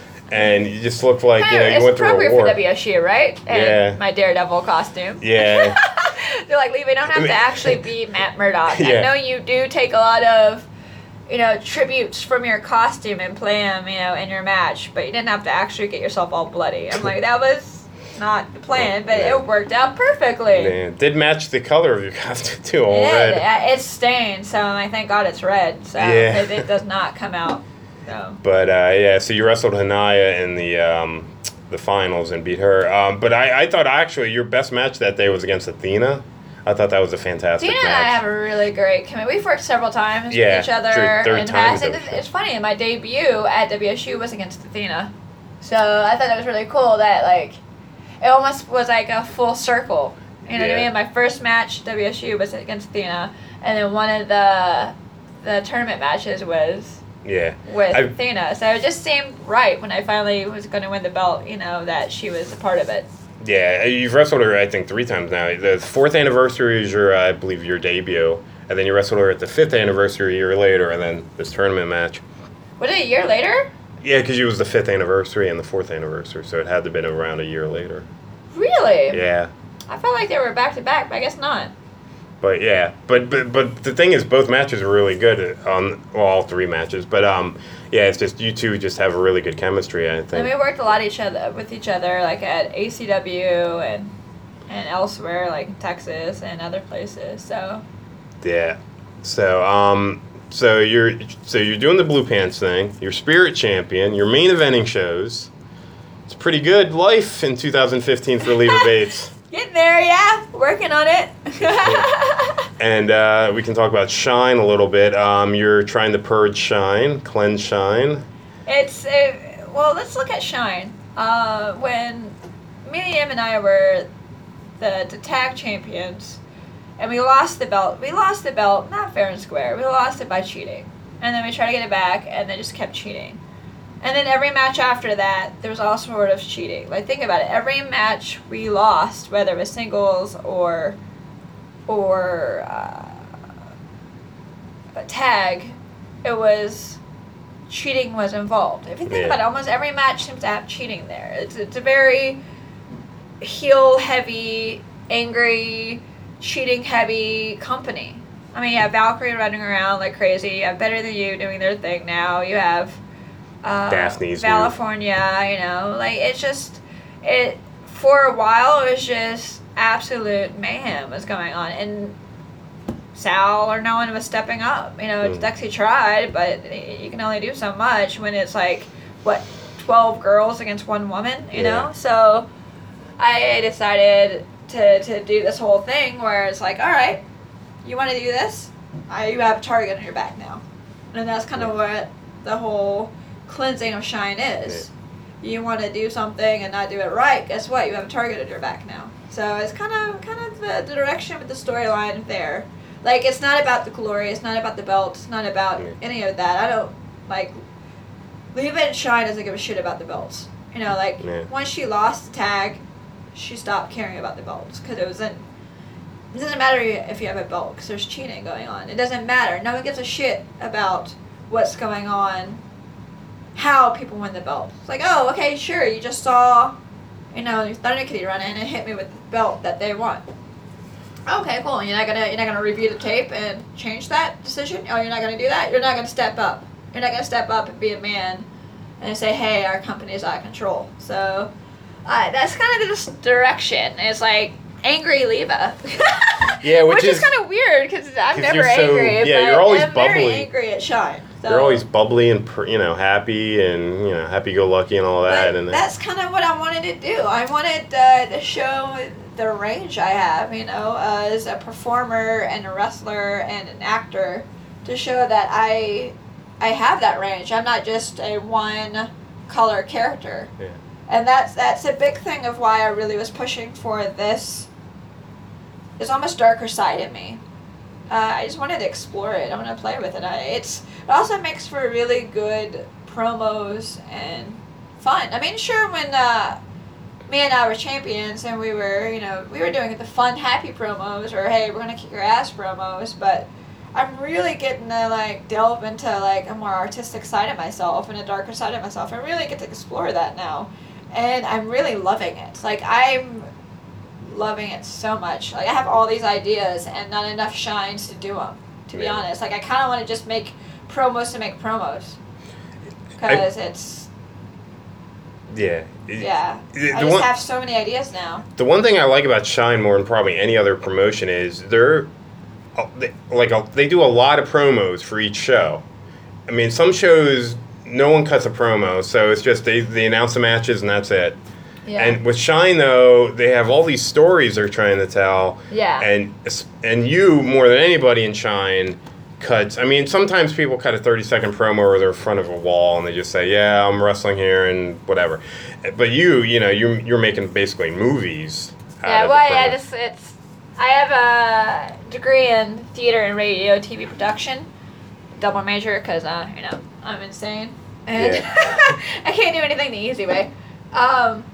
[SPEAKER 2] and you just looked like you know you
[SPEAKER 4] it's
[SPEAKER 2] went through
[SPEAKER 4] appropriate
[SPEAKER 2] a war.
[SPEAKER 4] for W S U, right? And
[SPEAKER 2] Yeah.
[SPEAKER 4] my Daredevil costume.
[SPEAKER 2] Yeah.
[SPEAKER 4] They're like, Lee, we don't have to actually be Matt Murdock.
[SPEAKER 2] Yeah.
[SPEAKER 4] I know you do take a lot of, you know, tributes from your costume and play them, you know, in your match, but you didn't have to actually get yourself all bloody. I'm like, that was not the plan, but
[SPEAKER 2] Yeah.
[SPEAKER 4] it worked out perfectly.
[SPEAKER 2] Man, did match the color of your costume too, all
[SPEAKER 4] It is.
[SPEAKER 2] red.
[SPEAKER 4] Yeah, it's stained, so I'm like, thank God it's red, so
[SPEAKER 2] Yeah.
[SPEAKER 4] it, it does not come out. So.
[SPEAKER 2] But uh, yeah, so you wrestled Hanaya in the um, the finals and beat her. Um, but I, I thought actually your best match that day was against Athena. I thought that was a fantastic
[SPEAKER 4] Dina and I
[SPEAKER 2] match.
[SPEAKER 4] have a really great chemistry. We've worked several times
[SPEAKER 2] Yeah,
[SPEAKER 4] with each other
[SPEAKER 2] third- third
[SPEAKER 4] in the
[SPEAKER 2] time
[SPEAKER 4] past.
[SPEAKER 2] with
[SPEAKER 4] And
[SPEAKER 2] them.
[SPEAKER 4] it's funny, my debut at W S U was against Athena. So I thought that was really cool that, like, it almost was like a full circle. You know what I
[SPEAKER 2] Yeah.
[SPEAKER 4] mean? My first match at W S U was against Athena, and then one of the the tournament matches was
[SPEAKER 2] Yeah.
[SPEAKER 4] with
[SPEAKER 2] I-
[SPEAKER 4] Athena. So it just seemed right when I finally was going to win the belt, you know, that she was a part of it.
[SPEAKER 2] Yeah, you've wrestled her, I think, three times now. The fourth anniversary is your, uh, I believe, your debut. And then you wrestled her at the fifth anniversary a year later, and then this tournament match.
[SPEAKER 4] Was it a year later?
[SPEAKER 2] Yeah, because it was the fifth anniversary and the fourth anniversary, so it had to have been around a year later.
[SPEAKER 4] Really?
[SPEAKER 2] Yeah.
[SPEAKER 4] I felt like they were back to back, but I guess not.
[SPEAKER 2] But yeah, but but but the thing is, both matches were really good on well, all three matches. But um, yeah, it's just you two just have a really good chemistry. I
[SPEAKER 4] And
[SPEAKER 2] think.
[SPEAKER 4] we worked a lot each other with each other, like at A C W and and elsewhere, like in Texas and other places. So
[SPEAKER 2] Yeah. So um, so you're so you're doing the blue pants thing. You're Spirit Champion. You're main eventing shows. It's a pretty good life in two thousand fifteen for Leva Bates.
[SPEAKER 4] getting there, yeah, working on it.
[SPEAKER 2] And uh, we can talk about Shine a little bit. Um, you're trying to purge Shine, cleanse Shine.
[SPEAKER 4] It's uh well, let's look at Shine. Uh, when Miriam and I were the, the tag champions, and we lost the belt. We lost the belt, not fair and square. We lost it by cheating, and then we tried to get it back, and they just kept cheating. And then every match after that, there was all sort of cheating. Like, think about it. Every match we lost, whether it was singles or or uh, a tag, it was cheating was involved. If you think
[SPEAKER 2] Yeah.
[SPEAKER 4] about it, almost every match seems to have cheating there. It's it's a very heel heavy, angry, cheating heavy company. I mean, you have Valkyrie running around like crazy. You have Better Than You doing their thing now. You have uh,
[SPEAKER 2] Daphne's new-
[SPEAKER 4] California. You know, like it's just it. For a while, it was just absolute mayhem was going on, and Sal or no one was stepping up. You know,
[SPEAKER 2] Mm.
[SPEAKER 4] Dexy tried, but you can only do so much when it's like what twelve girls against one woman. You
[SPEAKER 2] Yeah.
[SPEAKER 4] know, so I decided to to do this whole thing where it's like, all right, you want to do this? I, you have a target on your back now, and that's kind of what the whole cleansing of Shine is. You want to do something and not do it right, guess what? You have a target on your back now. So it's kind of kind of the, the direction with the storyline there. Like, it's not about the glory, it's not about the belt, it's not about
[SPEAKER 2] Yeah.
[SPEAKER 4] any of that. I don't, like, Leva and Shine doesn't give a shit about the belts. You know, like,
[SPEAKER 5] Yeah.
[SPEAKER 4] once she lost the tag, she stopped caring about the belts. Because it wasn't... It doesn't matter if you have a belt, because there's cheating going on. It doesn't matter. No one gives a shit about what's going on, how people win the belt. It's like, oh, okay, sure, you just saw, you know, Thunder Kitty run in and hit me with the belt that they won. Okay, cool. You're not gonna you're not gonna review the tape and change that decision? Oh, you're not gonna do that? You're not gonna step up. You're not gonna step up and be a man and say, hey, our company is out of control. So uh, that's kind of this direction. It's like angry Leva.
[SPEAKER 5] Yeah, which,
[SPEAKER 4] which is,
[SPEAKER 5] is
[SPEAKER 4] kind of weird because I'm
[SPEAKER 5] 'cause
[SPEAKER 4] never
[SPEAKER 5] you're so-
[SPEAKER 4] angry.
[SPEAKER 5] yeah,
[SPEAKER 4] but
[SPEAKER 5] you're always
[SPEAKER 4] I'm very
[SPEAKER 5] bubbly.
[SPEAKER 4] angry at Shine. So.
[SPEAKER 5] You're always bubbly and, pr- you know, happy and, you know, happy-go-lucky and all that.
[SPEAKER 4] But
[SPEAKER 5] and
[SPEAKER 4] that's kind of what I wanted to do. I wanted uh, to show the range I have, you know, uh, as a performer and a wrestler and an actor, to show that I I have that range. I'm not just a one-color character.
[SPEAKER 5] Yeah.
[SPEAKER 4] And that's that's a big thing of why I really was pushing for this. It's almost darker side in me. Uh, I just wanted to explore it. I want to play with it. I, it's it also makes for really good promos and fun. I mean, sure, when uh, me and I were champions and we were, you know, we were doing the fun, happy promos, or hey, we're gonna kick your ass promos. But I'm really getting to like delve into like a more artistic side of myself and a darker side of myself. I really get to explore that now, and I'm really loving it. Like I'm. loving it so much. Like I have all these ideas and not enough shines to do them. To be
[SPEAKER 5] Yeah.
[SPEAKER 4] honest, like I kind of want to just make promos to make promos because it's
[SPEAKER 5] Yeah.
[SPEAKER 4] yeah.
[SPEAKER 5] The-
[SPEAKER 4] I
[SPEAKER 5] the
[SPEAKER 4] just
[SPEAKER 5] one-
[SPEAKER 4] have so many ideas now.
[SPEAKER 5] The one thing I like about Shine more than probably any other promotion is they're uh, they, like a, they do a lot of promos for each show. I mean, some shows no one cuts a promo, so it's just they they announce the matches and that's it.
[SPEAKER 4] Yeah.
[SPEAKER 5] And with Shine though, they have all these stories they're trying to tell.
[SPEAKER 4] Yeah.
[SPEAKER 5] And and you more than anybody in Shine cuts. I mean, sometimes people cut a thirty second promo where they're in front of a wall and they just say, "Yeah, I'm wrestling here" and whatever. But you, you know, you're you're making basically movies. out
[SPEAKER 4] Yeah,
[SPEAKER 5] of
[SPEAKER 4] well,
[SPEAKER 5] the
[SPEAKER 4] yeah,
[SPEAKER 5] promo.
[SPEAKER 4] this it's. I have a degree in theater and radio, T V production, double major because uh, you know I'm insane and I can't do anything the easy way. Um,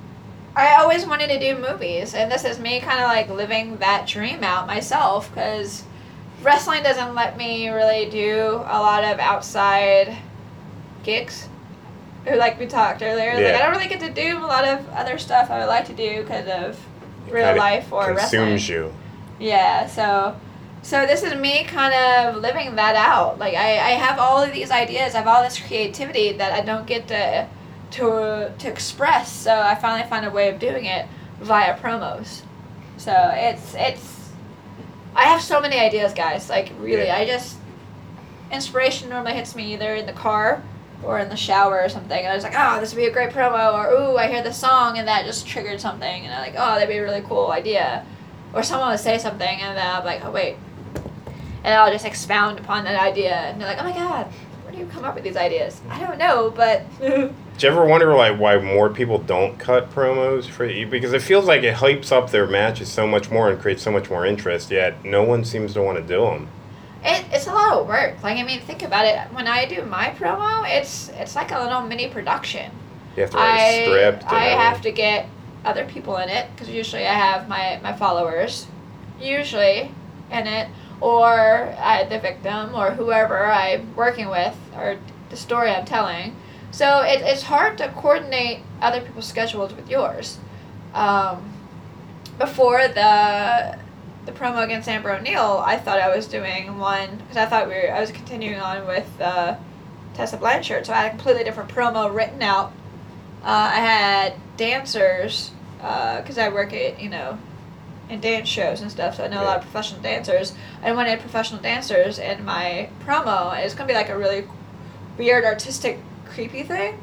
[SPEAKER 4] I always wanted to do movies, and this is me kind of like living that dream out myself because wrestling doesn't let me really do a lot of outside gigs. Or like we talked earlier,
[SPEAKER 5] Yeah.
[SPEAKER 4] like I don't really get to do a lot of other stuff I would like to do because of
[SPEAKER 5] It
[SPEAKER 4] real
[SPEAKER 5] kinda
[SPEAKER 4] life or wrestling.
[SPEAKER 5] consumes you.
[SPEAKER 4] Yeah, so so this is me kind of living that out. Like I, I have all of these ideas, I have all this creativity that I don't get to to to express. So I finally found a way of doing it via promos. So it's it's I have so many ideas, guys. Like really,
[SPEAKER 5] Yeah.
[SPEAKER 4] I just inspiration normally hits me either in the car or in the shower or something, and I was like, oh, this would be a great promo, or ooh, I hear the song and that just triggered something, and I'm like, oh, that'd be a really cool idea. Or someone would say something, and then I'm like, oh, wait. And I'll just expound upon that idea, and they're like, oh my god, where do you come up with these ideas? I don't know, but...
[SPEAKER 5] Do you ever wonder like why more people don't cut promos for you? Because it feels like it hypes up their matches so much more and creates so much more interest, yet no one seems to want to do them.
[SPEAKER 4] It, it's a lot of work. Like, I mean, think about it. When I do my promo, it's it's like a little mini production.
[SPEAKER 5] You have to write
[SPEAKER 4] I,
[SPEAKER 5] a script.
[SPEAKER 4] I
[SPEAKER 5] and
[SPEAKER 4] have to get other people in it, because usually I have my, my followers, usually, in it, or I, the victim, or whoever I'm working with, or the story I'm telling. So it, it's hard to coordinate other people's schedules with yours. Um, before the the promo against Amber O'Neil, I thought I was doing one, because I thought we were, I was continuing on with uh, Tessa Blanchard, so I had a completely different promo written out. Uh, I had dancers, because I work at, you know, in dance shows and stuff, so I know a lot of professional dancers. I wanted professional dancers in my promo, and it's going to be like a really weird, artistic, creepy thing.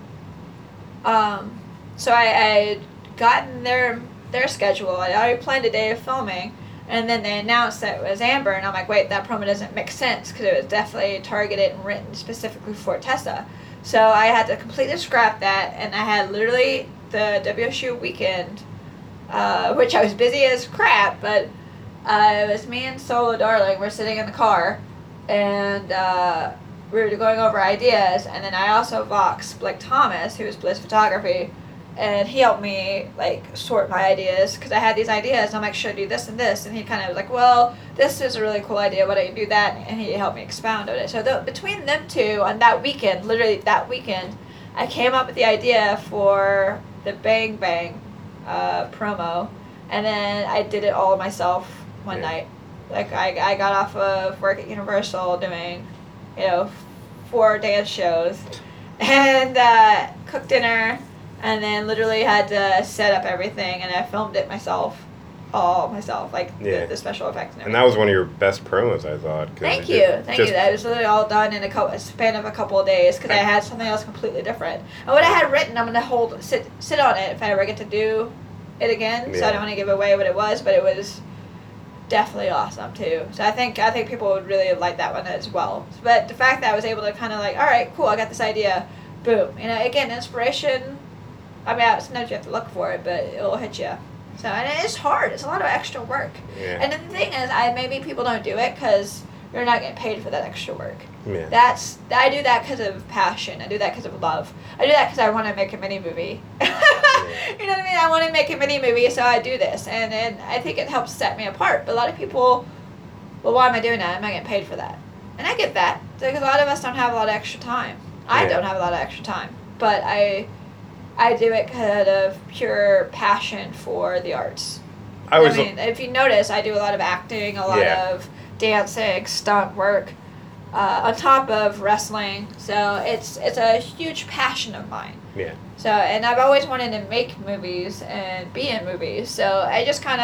[SPEAKER 4] Um, so I, I had gotten their their schedule. I already planned a day of filming, and then they announced that it was Amber, and I'm like, wait, that promo doesn't make sense, because it was definitely targeted and written specifically for Tessa. So I had to completely scrap that, and I had literally the W S U weekend, uh, which I was busy as crap, but uh, it was me and Solo Darling. We're sitting in the car, and uh, we were going over ideas, and then I also voxed Blake Thomas, who's Bliss Photography, and he helped me like sort my ideas because I had these ideas. And I'm like, should I do this and this? And he kind of was like, well, this is a really cool idea. Why don't you do that? And he helped me expound on it. So the, between them two, on that weekend, literally that weekend, I came up with the idea for the Bang Bang uh, promo, and then I did it all myself one
[SPEAKER 5] Yeah.
[SPEAKER 4] night. Like I, I got off of work at Universal doing, you know, four dance shows, and uh, cooked dinner, and then literally had to set up everything, and I filmed it myself, all myself, like
[SPEAKER 5] Yeah.
[SPEAKER 4] the, the special effects and
[SPEAKER 5] And
[SPEAKER 4] everything.
[SPEAKER 5] that was one of your best promos, I thought. 'cause
[SPEAKER 4] Thank
[SPEAKER 5] it
[SPEAKER 4] you,
[SPEAKER 5] just-
[SPEAKER 4] thank
[SPEAKER 5] just-
[SPEAKER 4] you. That was literally all done in a couple, span of a couple of days because I had something else completely different. And what I had written, I'm gonna hold, sit, sit on it if I ever get to do it again. So
[SPEAKER 5] Yeah.
[SPEAKER 4] I don't want to give away what it was, but it was definitely awesome too. So I think I think people would really like that one as well. But the fact that I was able to kind of like, all right, cool, I got this idea, boom. You know, again, inspiration. I mean, sometimes you have to look for it, but it'll hit you. So and it is hard. It's a lot of extra work.
[SPEAKER 5] Yeah.
[SPEAKER 4] And then the thing is, I maybe people don't do it because you're not getting paid for that extra work.
[SPEAKER 5] Yeah.
[SPEAKER 4] That's I do that because of passion. I do that because of love. I do that because I want to make a mini movie. You know what I mean? I want to make a mini movie, so I do this, and and I think it helps set me apart. But a lot of people, well, why am I doing that? I'm not getting paid for that, and I get that because a lot of us don't have a lot of extra time. I
[SPEAKER 5] Yeah.
[SPEAKER 4] don't have a lot of extra time, but I I do it out of pure passion for the arts.
[SPEAKER 5] I
[SPEAKER 4] I
[SPEAKER 5] was.
[SPEAKER 4] mean, if you notice, I do a lot of acting, a lot
[SPEAKER 5] Yeah.
[SPEAKER 4] of dancing, stunt work, uh, on top of wrestling. So it's it's a huge passion of mine.
[SPEAKER 5] yeah.
[SPEAKER 4] So, and I've always wanted to make movies and be in movies. So I just kind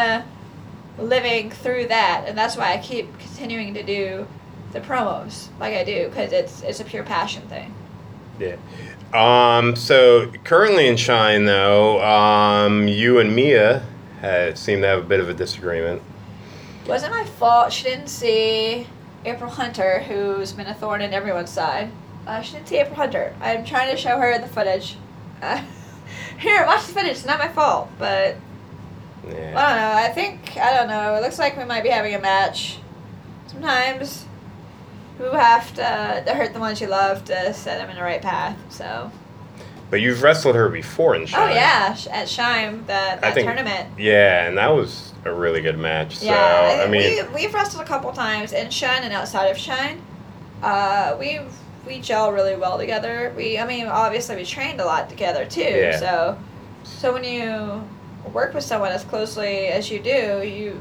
[SPEAKER 4] of living through that, and that's why I keep continuing to do the promos like I do because it's it's a pure passion thing.
[SPEAKER 5] Yeah. Um, so currently in Shine, though, um, you and Mia had, seem to have a bit of a disagreement.
[SPEAKER 4] Wasn't my fault. She didn't see April Hunter, who's been a thorn in everyone's side. Uh, she didn't see April Hunter. I'm trying to show her the footage. Uh, here, watch the footage. It's not my fault, but I
[SPEAKER 5] Yeah.
[SPEAKER 4] don't know. I think I don't know. It looks like we might be having a match. Sometimes we have to, to hurt the ones you love to set them in the right path. So.
[SPEAKER 5] But you've wrestled her before in Shine.
[SPEAKER 4] Oh yeah, sh- at Shime, that,
[SPEAKER 5] I
[SPEAKER 4] that
[SPEAKER 5] think-
[SPEAKER 4] tournament.
[SPEAKER 5] Yeah, and that was a really good match. So,
[SPEAKER 4] Yeah,
[SPEAKER 5] I mean,
[SPEAKER 4] we, we've wrestled a couple times in Shine and outside of Shine. Uh, we we gel really well together. We, I mean, obviously we trained a lot together too.
[SPEAKER 5] Yeah.
[SPEAKER 4] So, so when you work with someone as closely as you do, you,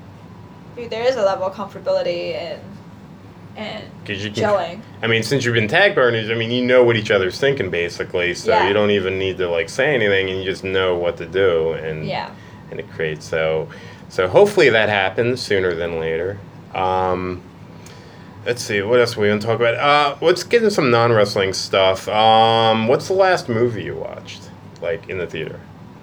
[SPEAKER 4] you there is a level of comfortability and and
[SPEAKER 5] 'cause you can,
[SPEAKER 4] gelling.
[SPEAKER 5] I mean, since you've been tag partners, I mean, you know what each other's thinking basically, so
[SPEAKER 4] Yeah.
[SPEAKER 5] you don't even need to like say anything, and you just know what to do, and
[SPEAKER 4] Yeah.
[SPEAKER 5] and it creates so. So hopefully that happens sooner than later. Um, let's see, what else we want to talk about? Uh, let's get into some non wrestling stuff. Um, what's the last movie you watched, like in the theater?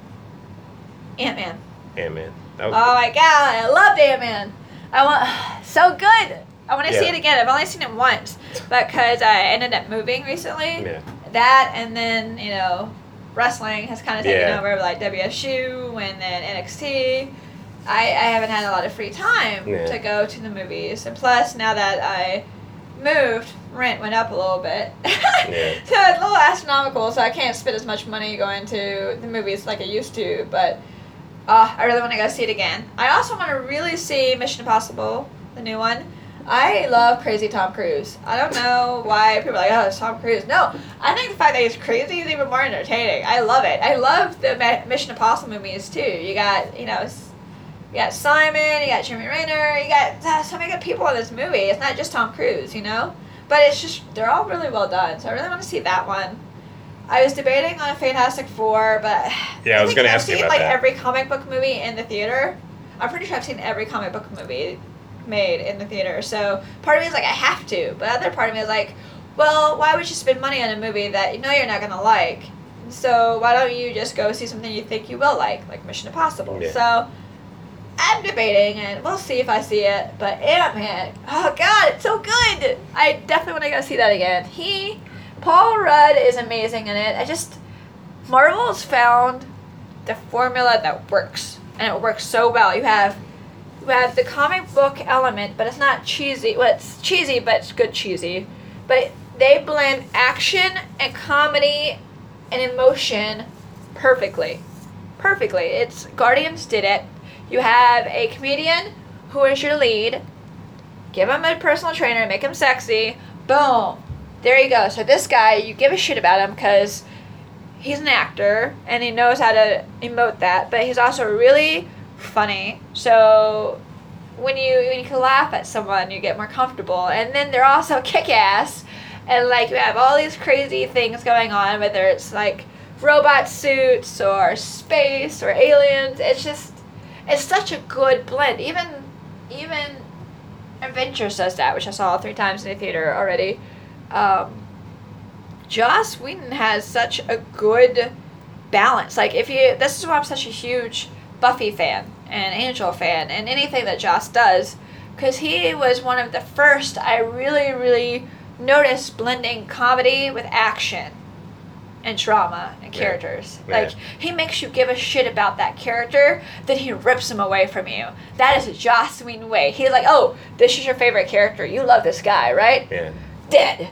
[SPEAKER 4] Ant Man.
[SPEAKER 5] Ant Man. That was
[SPEAKER 4] Oh my god, I loved Ant Man. I want so good. I want to see
[SPEAKER 5] Yeah.
[SPEAKER 4] it again. I've only seen it once because I ended up moving recently.
[SPEAKER 5] yeah,
[SPEAKER 4] That and then you know, wrestling has kind of taken
[SPEAKER 5] Yeah.
[SPEAKER 4] over, like W S U and then N X T. I, I haven't had a lot of free time
[SPEAKER 5] Yeah.
[SPEAKER 4] to go to the movies, and plus now that I moved, rent went up a little bit.
[SPEAKER 5] Yeah.
[SPEAKER 4] So it's a little astronomical, so I can't spend as much money going to the movies like I used to, but uh, I really want to go see it again. I also want to really see Mission Impossible, the new one. I love crazy Tom Cruise. I don't know why people are like, oh, it's Tom Cruise. No, I think the fact that he's crazy is even more entertaining. I love it. I love the Ma- Mission Impossible movies too. You got, you know, s- you got Simon, you got Jeremy Renner, you got uh, so many good people in this movie. It's not just Tom Cruise, you know? But it's just, they're all really well done. So I really want to see that one. I was debating on a Fantastic Four, but
[SPEAKER 5] Yeah, I was
[SPEAKER 4] think
[SPEAKER 5] gonna
[SPEAKER 4] I've
[SPEAKER 5] ask you
[SPEAKER 4] seen
[SPEAKER 5] about
[SPEAKER 4] like
[SPEAKER 5] that.
[SPEAKER 4] every comic book movie in the theater. I'm pretty sure I've seen every comic book movie made in the theater. So part of me is like, I have to. But other part of me is like, well, why would you spend money on a movie that you know you're not going to like? So why don't you just go see something you think you will like, like Mission Impossible?
[SPEAKER 5] Yeah.
[SPEAKER 4] So I'm debating, and we'll see if I see it. But Ant-Man, oh god, it's so good! I definitely want to go see that again. He, Paul Rudd is amazing in it. I just, Marvel's found the formula that works, and it works so well. You have, you have the comic book element, but it's not cheesy. Well, it's cheesy, but it's good cheesy. But they blend action and comedy and emotion perfectly. Perfectly. It's Guardians did it. You have a comedian who is your lead. Give him a personal trainer, make him sexy. Boom. There you go. So this guy, you give a shit about him because he's an actor and he knows how to emote that, but he's also really funny. So when you when you can laugh at someone, you get more comfortable. And then they're also kick-ass, and like you have all these crazy things going on, whether it's like robot suits or space or aliens. It's just it's such a good blend. Even even Avengers does that, which I saw three times in the theater already. Um, Joss Whedon has such a good balance. Like if you, this is why I'm such a huge Buffy fan and Angel fan and anything that Joss does, because he was one of the first I really, really noticed blending comedy with action and drama and characters.
[SPEAKER 5] Yeah.
[SPEAKER 4] Like he makes you give a shit about that character, then he rips him away from you. That is a Joss Whedon way. He's like, oh, this is your favorite character. You love this guy, right?
[SPEAKER 5] Yeah.
[SPEAKER 4] Dead.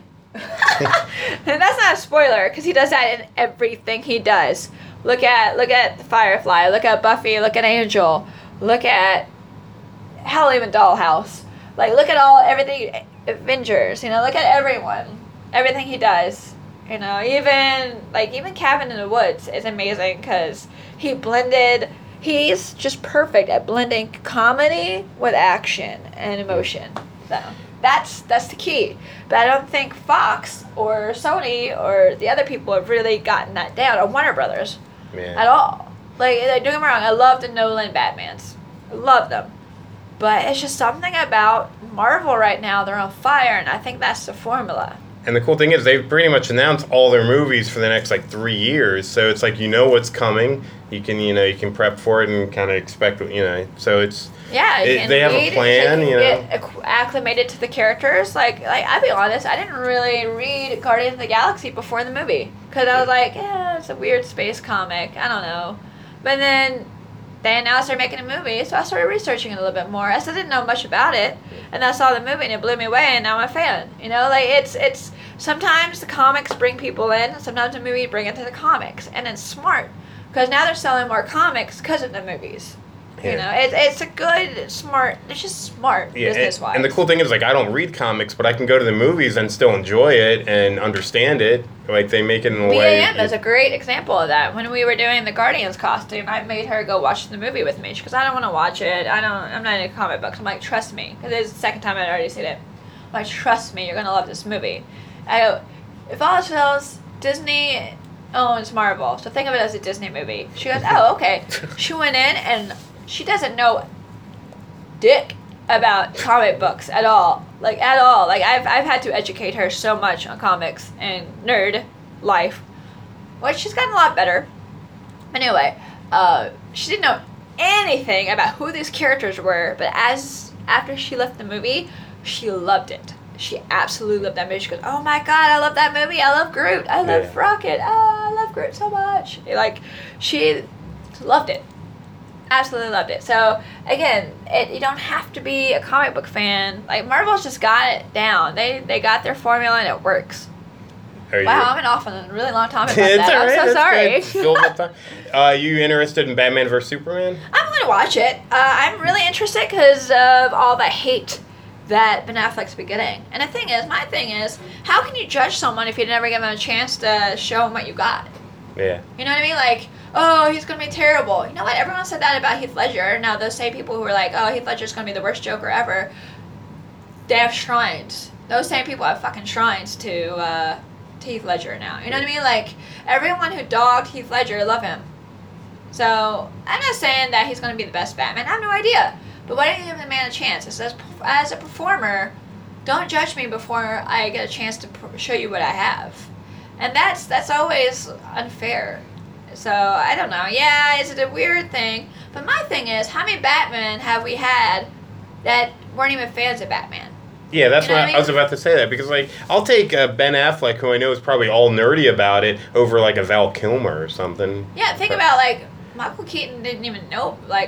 [SPEAKER 4] And that's not a spoiler because he does that in everything he does. Look at look at Firefly. Look at Buffy. Look at Angel. Look at hell, even Dollhouse. Like look at all everything. Avengers. You know, look at everyone. Everything he does. You know, even like even Cabin in the Woods is amazing because he blended. He's just perfect at blending comedy with action and emotion. So. That's that's the key. But I don't think Fox or Sony or the other people have really gotten that down, or Warner Brothers,
[SPEAKER 5] Yeah.
[SPEAKER 4] at all. Like, don't get me wrong, I love the Nolan Batmans. I love them. But it's just something about Marvel right now, they're on fire, and I think that's the formula.
[SPEAKER 5] And the cool thing is they've pretty much announced all their movies for the next like three years. So it's like you know what's coming. You can you know you can prep for it and kind of expect you know. So it's
[SPEAKER 4] Yeah, you
[SPEAKER 5] it,
[SPEAKER 4] can
[SPEAKER 5] they have
[SPEAKER 4] read,
[SPEAKER 5] a plan.
[SPEAKER 4] you
[SPEAKER 5] You
[SPEAKER 4] can
[SPEAKER 5] know.
[SPEAKER 4] get acc- acclimated to the characters. Like, like I'll be honest, I didn't really read Guardians of the Galaxy before the movie because I was like, yeah, it's a weird space comic. I don't know. But then they announced they're making a movie, so I started researching it a little bit more. I still didn't know much about it, and I saw the movie and it blew me away, and now I'm a fan. You know, like it's it's sometimes the comics bring people in, sometimes the movie bring it to the comics, and it's smart because now they're selling more comics because of the movies. You know, it's it's a good, smart, it's just smart
[SPEAKER 5] Yeah,
[SPEAKER 4] business-wise.
[SPEAKER 5] and, and the cool thing is, like, I don't read comics, but I can go to the movies and still enjoy it and understand it. Like, they make it in a
[SPEAKER 4] B A
[SPEAKER 5] way...
[SPEAKER 4] M is a great example of that. When we were doing the Guardians costume, I made her go watch the movie with me. She goes, I don't want to watch it. I don't, I'm not into comic books. I'm like, trust me. Because it's the second time I'd already seen it. I'm like, trust me, you're going to love this movie. I go, if all else fails, Disney owns Marvel. So think of it as a Disney movie. She goes, oh, okay. She went in and... she doesn't know dick about comic books at all. Like, at all. Like, I've I've had to educate her so much on comics and nerd life. Which she's gotten a lot better. Anyway, uh, she didn't know anything about who these characters were, but as after she left the movie, she loved it. She absolutely loved that movie. She goes, oh my god, I love that movie. I love Groot. I love
[SPEAKER 5] Yeah.
[SPEAKER 4] Rocket. Oh, I love Groot so much. Like, she loved it. Absolutely loved it. So again, it, you don't have to be a comic book fan. Like Marvel's just got it down. They they got their formula and it works.
[SPEAKER 5] Are you-
[SPEAKER 4] Wow, I've been off on a really long time about
[SPEAKER 5] It's
[SPEAKER 4] that.
[SPEAKER 5] all right,
[SPEAKER 4] I'm so
[SPEAKER 5] that's
[SPEAKER 4] sorry.
[SPEAKER 5] good. Filled up time. Uh, you interested in Batman versus Superman?
[SPEAKER 4] I'm going to watch it. Uh, I'm really interested because of all the hate that Ben Affleck's been getting. And the thing is, my thing is, how can you judge someone if you never give them a chance to show them what you got?
[SPEAKER 5] Yeah.
[SPEAKER 4] You know what I mean? Like, oh, he's going to be terrible. You know what? Everyone said that about Heath Ledger. Now, those same people who were like, oh, Heath Ledger's going to be the worst Joker ever, they have shrines. Those same people have fucking shrines to, uh, to Heath Ledger now. You know what I mean? Like, everyone who dogged Heath Ledger love him. So, I'm not saying that he's going to be the best Batman. I have no idea. But why don't you give the man a chance? It says, as a performer, don't judge me before I get a chance to pr- show you what I have. And that's that's always unfair. So, I don't know. Yeah, is it a weird thing? But my thing is, how many Batman have we had that weren't even fans of Batman?
[SPEAKER 5] Yeah, that's
[SPEAKER 4] You know
[SPEAKER 5] what
[SPEAKER 4] what I
[SPEAKER 5] I, I was
[SPEAKER 4] mean?
[SPEAKER 5] about to say that because like I'll take uh, Ben Affleck, who I know is probably all nerdy about it, over like a Val Kilmer or something.
[SPEAKER 4] Yeah, think about, like, Michael Keaton didn't even know, like,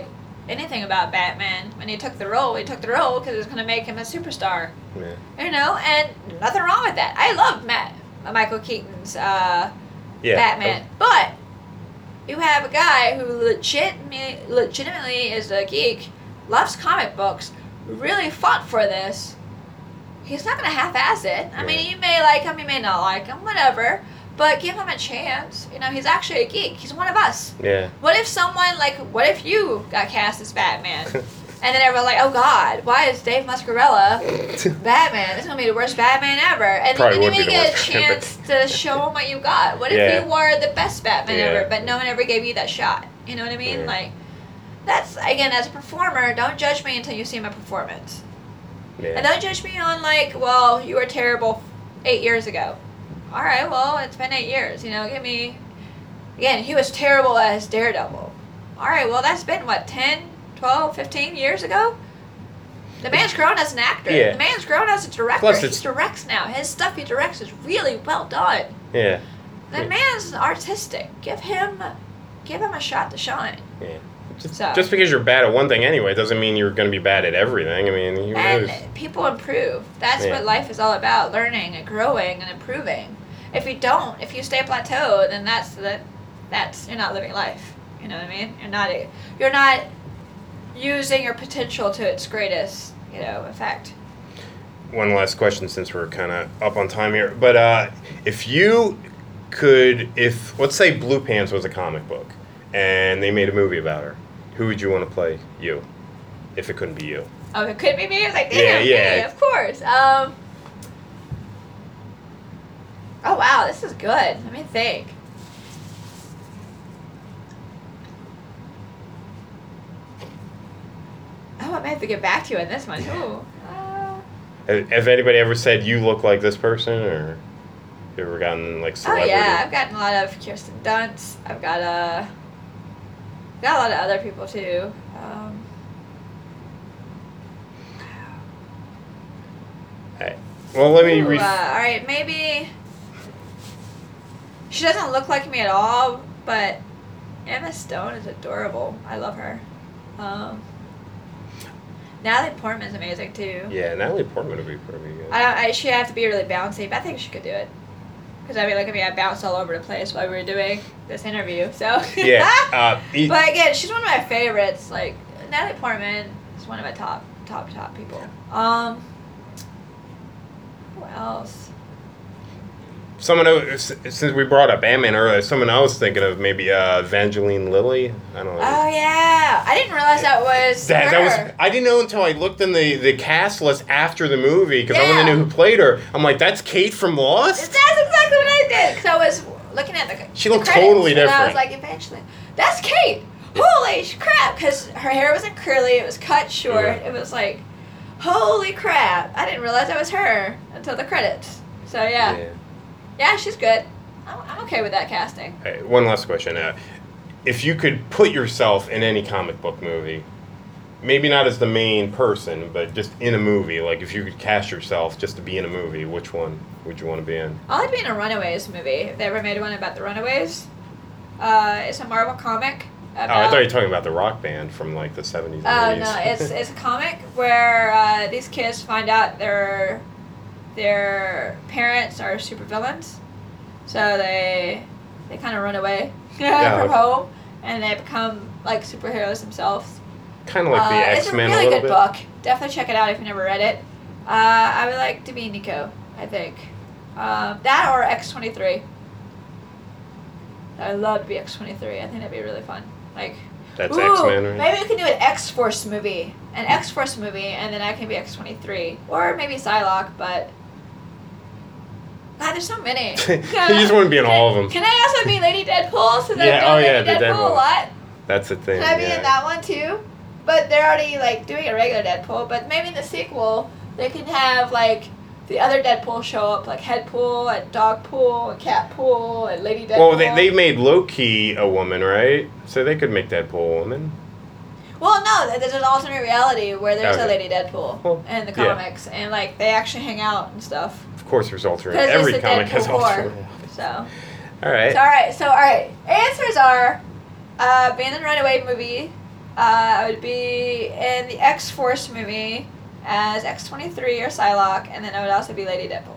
[SPEAKER 4] anything about Batman. When he took the role, he took the role because it was going to make him a superstar.
[SPEAKER 5] Yeah.
[SPEAKER 4] You know, and nothing wrong with that. I love Matt, Michael Keaton's uh,
[SPEAKER 5] Yeah.
[SPEAKER 4] Batman, but you have a guy who legitimately, legitimately is a geek, loves comic books, really fought for this. He's not going to half-ass it. I mean, you may like him, you may not like him, whatever. But give him a chance. You know, he's actually a geek. He's one of us.
[SPEAKER 5] Yeah.
[SPEAKER 4] What if someone, like, what if you got cast as Batman? And then everyone's like, oh, God, why is Dave Muscarella Batman? This is going to be the worst Batman ever. And
[SPEAKER 5] Probably
[SPEAKER 4] then you
[SPEAKER 5] would
[SPEAKER 4] didn't
[SPEAKER 5] be
[SPEAKER 4] even
[SPEAKER 5] the
[SPEAKER 4] get a
[SPEAKER 5] worst
[SPEAKER 4] chance to show him what you got. What if
[SPEAKER 5] Yeah.
[SPEAKER 4] you were the best Batman
[SPEAKER 5] Yeah.
[SPEAKER 4] ever, but no one ever gave you that shot? You know what I mean?
[SPEAKER 5] Yeah.
[SPEAKER 4] Like, that's, again, as a performer, don't judge me until you see my performance.
[SPEAKER 5] Yeah.
[SPEAKER 4] And don't judge me on, like, well, you were terrible eight years ago. All right, well, it's been eight years. You know, give me... Again, he was terrible as Daredevil. All right, well, that's been, what, ten, twelve, fifteen years ago? The man's grown as an actor.
[SPEAKER 5] Yeah.
[SPEAKER 4] The man's grown as a director.
[SPEAKER 5] Plus
[SPEAKER 4] He
[SPEAKER 5] it's-
[SPEAKER 4] directs now. His stuff he directs is really well done.
[SPEAKER 5] Yeah.
[SPEAKER 4] The
[SPEAKER 5] Yeah.
[SPEAKER 4] man's artistic. Give him... Give him a shot to shine.
[SPEAKER 5] Yeah. Just,
[SPEAKER 4] So-
[SPEAKER 5] just because you're bad at one thing anyway doesn't mean you're going to be bad at everything. I mean, who
[SPEAKER 4] And
[SPEAKER 5] knows?
[SPEAKER 4] people improve. That's
[SPEAKER 5] Yeah.
[SPEAKER 4] what life is all about, learning and growing and improving. If you don't, if you stay plateaued, then that's the, that's you're not living life. You know what I mean? You're not you're not using your potential to its greatest, you know, effect.
[SPEAKER 5] One last question since we're kind of up on time here. But uh, if you could, if, let's say Blue Pants was a comic book and they made a movie about her, who would you want to play you? If it couldn't be you.
[SPEAKER 4] Oh, it could be me. I was like,
[SPEAKER 5] Yeah,
[SPEAKER 4] damn,
[SPEAKER 5] yeah.
[SPEAKER 4] me, of course. Um. Oh wow, this is good. Let me think. Oh, I may have to get back to you on this one. Ooh. Uh,
[SPEAKER 5] Has has anybody ever said you look like this person, or you ever gotten like
[SPEAKER 4] oh
[SPEAKER 5] celebrity?
[SPEAKER 4] yeah, I've gotten a lot of Kirsten Dunst. I've got a got a lot of other people too. Um,
[SPEAKER 5] Hey, well, let me.
[SPEAKER 4] ooh,
[SPEAKER 5] Re-
[SPEAKER 4] uh, all right, maybe she doesn't look like me at all, but Emma Stone is adorable. I love her. Um, Natalie Portman's amazing too.
[SPEAKER 5] yeah, Natalie Portman would be pretty good.
[SPEAKER 4] I don't. I, she'd have to be really bouncy, but I think she could do it. Because I mean, look at me, I bounced all over the place while we were doing this interview. So
[SPEAKER 5] yeah. Uh, e-
[SPEAKER 4] But again, she's one of my favorites. Like Natalie Portman is one of my top, top, top people. Um, who else?
[SPEAKER 5] Someone else, since we brought up Batman earlier, someone I was thinking of maybe uh, Evangeline Lilly. I don't know.
[SPEAKER 4] Oh yeah, I didn't realize that was
[SPEAKER 5] That,
[SPEAKER 4] her.
[SPEAKER 5] that was I didn't know until I looked in the, the cast list after the movie because I
[SPEAKER 4] Yeah.
[SPEAKER 5] wanted to know who played her. I'm like, that's Kate from Lost.
[SPEAKER 4] That's exactly what I did. Because I was looking at the.
[SPEAKER 5] She
[SPEAKER 4] the
[SPEAKER 5] looked
[SPEAKER 4] credits,
[SPEAKER 5] totally
[SPEAKER 4] and I
[SPEAKER 5] different.
[SPEAKER 4] was like, eventually, that's Kate. Holy sh- crap! Because her hair wasn't curly; it was cut short.
[SPEAKER 5] Yeah.
[SPEAKER 4] It was like, holy crap! I didn't realize that was her until the credits. So yeah, yeah,
[SPEAKER 5] Yeah.
[SPEAKER 4] she's good. I'm, I'm okay with that casting.
[SPEAKER 5] Hey, one last question. Uh, if you could put yourself in any comic book movie, maybe not as the main person, but just in a movie, like if you could cast yourself just to be in a movie, which one would you want to be in?
[SPEAKER 4] I like to be in a Runaways movie. If they ever made one about the Runaways, uh, it's a Marvel comic. About,
[SPEAKER 5] Oh, I thought you were talking about the rock band from like the seventies
[SPEAKER 4] Oh
[SPEAKER 5] and eighties.
[SPEAKER 4] no, it's it's a comic where uh, these kids find out their their parents are supervillains, so they they kind of run away
[SPEAKER 5] Yeah,
[SPEAKER 4] from
[SPEAKER 5] okay.
[SPEAKER 4] home, and they become like superheroes themselves.
[SPEAKER 5] Kind of like the
[SPEAKER 4] Uh,
[SPEAKER 5] X-Men
[SPEAKER 4] it's a
[SPEAKER 5] a
[SPEAKER 4] really
[SPEAKER 5] little
[SPEAKER 4] good
[SPEAKER 5] bit.
[SPEAKER 4] book. Definitely check it out if you never read it. Uh, I would like to be Nico. I think uh, that or X twenty-three. I'd love to be X twenty-three. I think that'd be really fun. Like.
[SPEAKER 5] That's
[SPEAKER 4] Ooh,
[SPEAKER 5] X-Men, right?
[SPEAKER 4] Maybe we can do an X-Force movie. An X-Force movie, and then I can be X twenty-three. Or maybe Psylocke, but... God, there's so many.
[SPEAKER 5] You just want to be in all of them.
[SPEAKER 4] Can I also be Lady Deadpool? Since
[SPEAKER 5] Yeah,
[SPEAKER 4] I've done
[SPEAKER 5] oh, yeah,
[SPEAKER 4] Lady
[SPEAKER 5] the
[SPEAKER 4] Deadpool,
[SPEAKER 5] Deadpool.
[SPEAKER 4] a lot.
[SPEAKER 5] That's the thing.
[SPEAKER 4] Can I be
[SPEAKER 5] yeah.
[SPEAKER 4] in that one too? But they're already, like, doing a regular Deadpool. But maybe in the sequel, they can have, like... The other Deadpool show up, like Headpool and Dogpool and Catpool and Lady Deadpool.
[SPEAKER 5] Well, they, they made Loki a woman, right? So they could make Deadpool a woman.
[SPEAKER 4] Well, no, there's an alternate reality where there's
[SPEAKER 5] Okay.
[SPEAKER 4] a Lady Deadpool
[SPEAKER 5] Well,
[SPEAKER 4] in the
[SPEAKER 5] yeah.
[SPEAKER 4] comics, and like they actually hang out and stuff.
[SPEAKER 5] Of course, there's alternate.
[SPEAKER 4] Because
[SPEAKER 5] Every
[SPEAKER 4] it's a
[SPEAKER 5] comic has
[SPEAKER 4] Deadpool war.
[SPEAKER 5] alternate.
[SPEAKER 4] So,
[SPEAKER 5] All right.
[SPEAKER 4] so all right, so all right. Answers are, uh, being in the Runaway movie, Uh, I would be in the X-Force movie as X twenty-three or Psylocke, and then I would also be Lady Deadpool.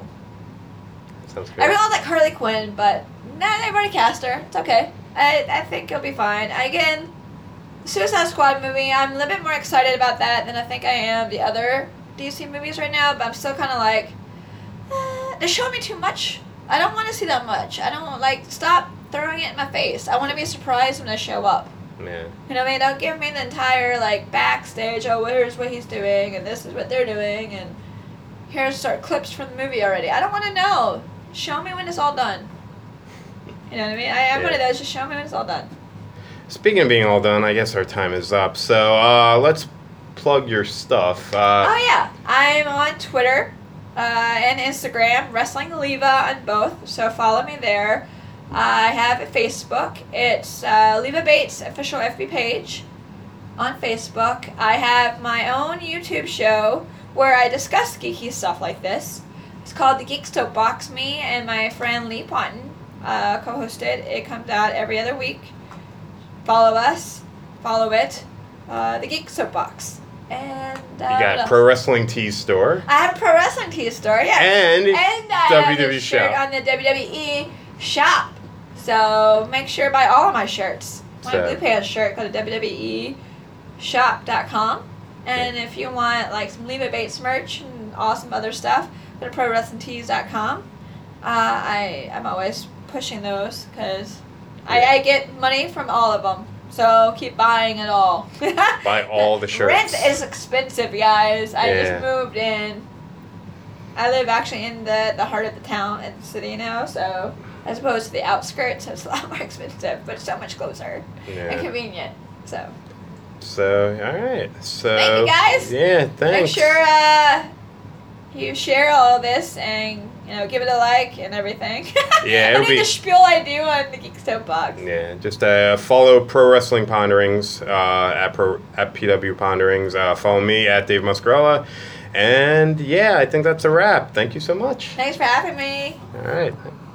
[SPEAKER 5] Sounds good.
[SPEAKER 4] I really like Harley Quinn, but nah, they've already cast her. It's okay. I I think it'll be fine. Again, the Suicide Squad movie, I'm a little bit more excited about that than I think I am the other D C movies right now, but I'm still kind of like, eh, they're showing me too much. I don't want to see that much. I don't, like, stop throwing it in my face. I want to be surprised when I show up.
[SPEAKER 5] Yeah.
[SPEAKER 4] You know what I mean? Don't give me the entire, like, backstage, oh, here's what he's doing, and this is what they're doing, and here's sort of clips from the movie already. I don't want to know. Show me when it's all done. You know what I mean? I am
[SPEAKER 5] Yeah.
[SPEAKER 4] one of those, just show me when it's all done.
[SPEAKER 5] Speaking of being all done, I guess our time is up. So uh, let's plug your stuff. Uh,
[SPEAKER 4] Oh, yeah. I'm on Twitter uh, and Instagram, Wrestling Leva on both, so follow me there. I have a Facebook. It's uh, Leva Bates official F B page on Facebook. I have my own YouTube show where I discuss geeky stuff like this. It's called The Geek Soapbox. Me and my friend Lee Ponton uh, co-hosted. It comes out every other week. Follow us. Follow it. Uh, the Geek Soapbox. And uh,
[SPEAKER 5] you
[SPEAKER 4] what
[SPEAKER 5] got
[SPEAKER 4] else?
[SPEAKER 5] Pro Wrestling Tees store.
[SPEAKER 4] I have a pro wrestling tee store, yes.
[SPEAKER 5] And
[SPEAKER 4] and I
[SPEAKER 5] W
[SPEAKER 4] have
[SPEAKER 5] W E
[SPEAKER 4] a shirt
[SPEAKER 5] shop.
[SPEAKER 4] on the W W E shop. So make sure to buy all of my shirts. My
[SPEAKER 5] So-
[SPEAKER 4] Blue Pants shirt, go to W W E shop dot com. And if you want like some Leva Bates merch and awesome other stuff, go to pro wrestling tees dot com. Uh, I, I'm always pushing those because I, I get money from all of them. So keep buying it all.
[SPEAKER 5] Buy all the shirts.
[SPEAKER 4] Rent is expensive, guys. I
[SPEAKER 5] Yeah.
[SPEAKER 4] just moved in. I live actually in the, the heart of the town and the city now, so as opposed to the outskirts, it's a lot more expensive, but so much closer and
[SPEAKER 5] Yeah.
[SPEAKER 4] convenient. So
[SPEAKER 5] So, all right. So,
[SPEAKER 4] Thank you, guys.
[SPEAKER 5] Yeah,
[SPEAKER 4] make
[SPEAKER 5] thanks.
[SPEAKER 4] sure uh, you share all of this and you know give it a like and everything.
[SPEAKER 5] Yeah,
[SPEAKER 4] I
[SPEAKER 5] it'll
[SPEAKER 4] need
[SPEAKER 5] be-
[SPEAKER 4] the spiel I do on the Geek Soapbox.
[SPEAKER 5] Yeah, just uh, follow Pro Wrestling Ponderings uh, at Pro, at P W Ponderings. Uh, follow me at Dave Muscarella. And yeah, I think that's a wrap. Thank you so much.
[SPEAKER 4] Thanks for having me.
[SPEAKER 5] All right.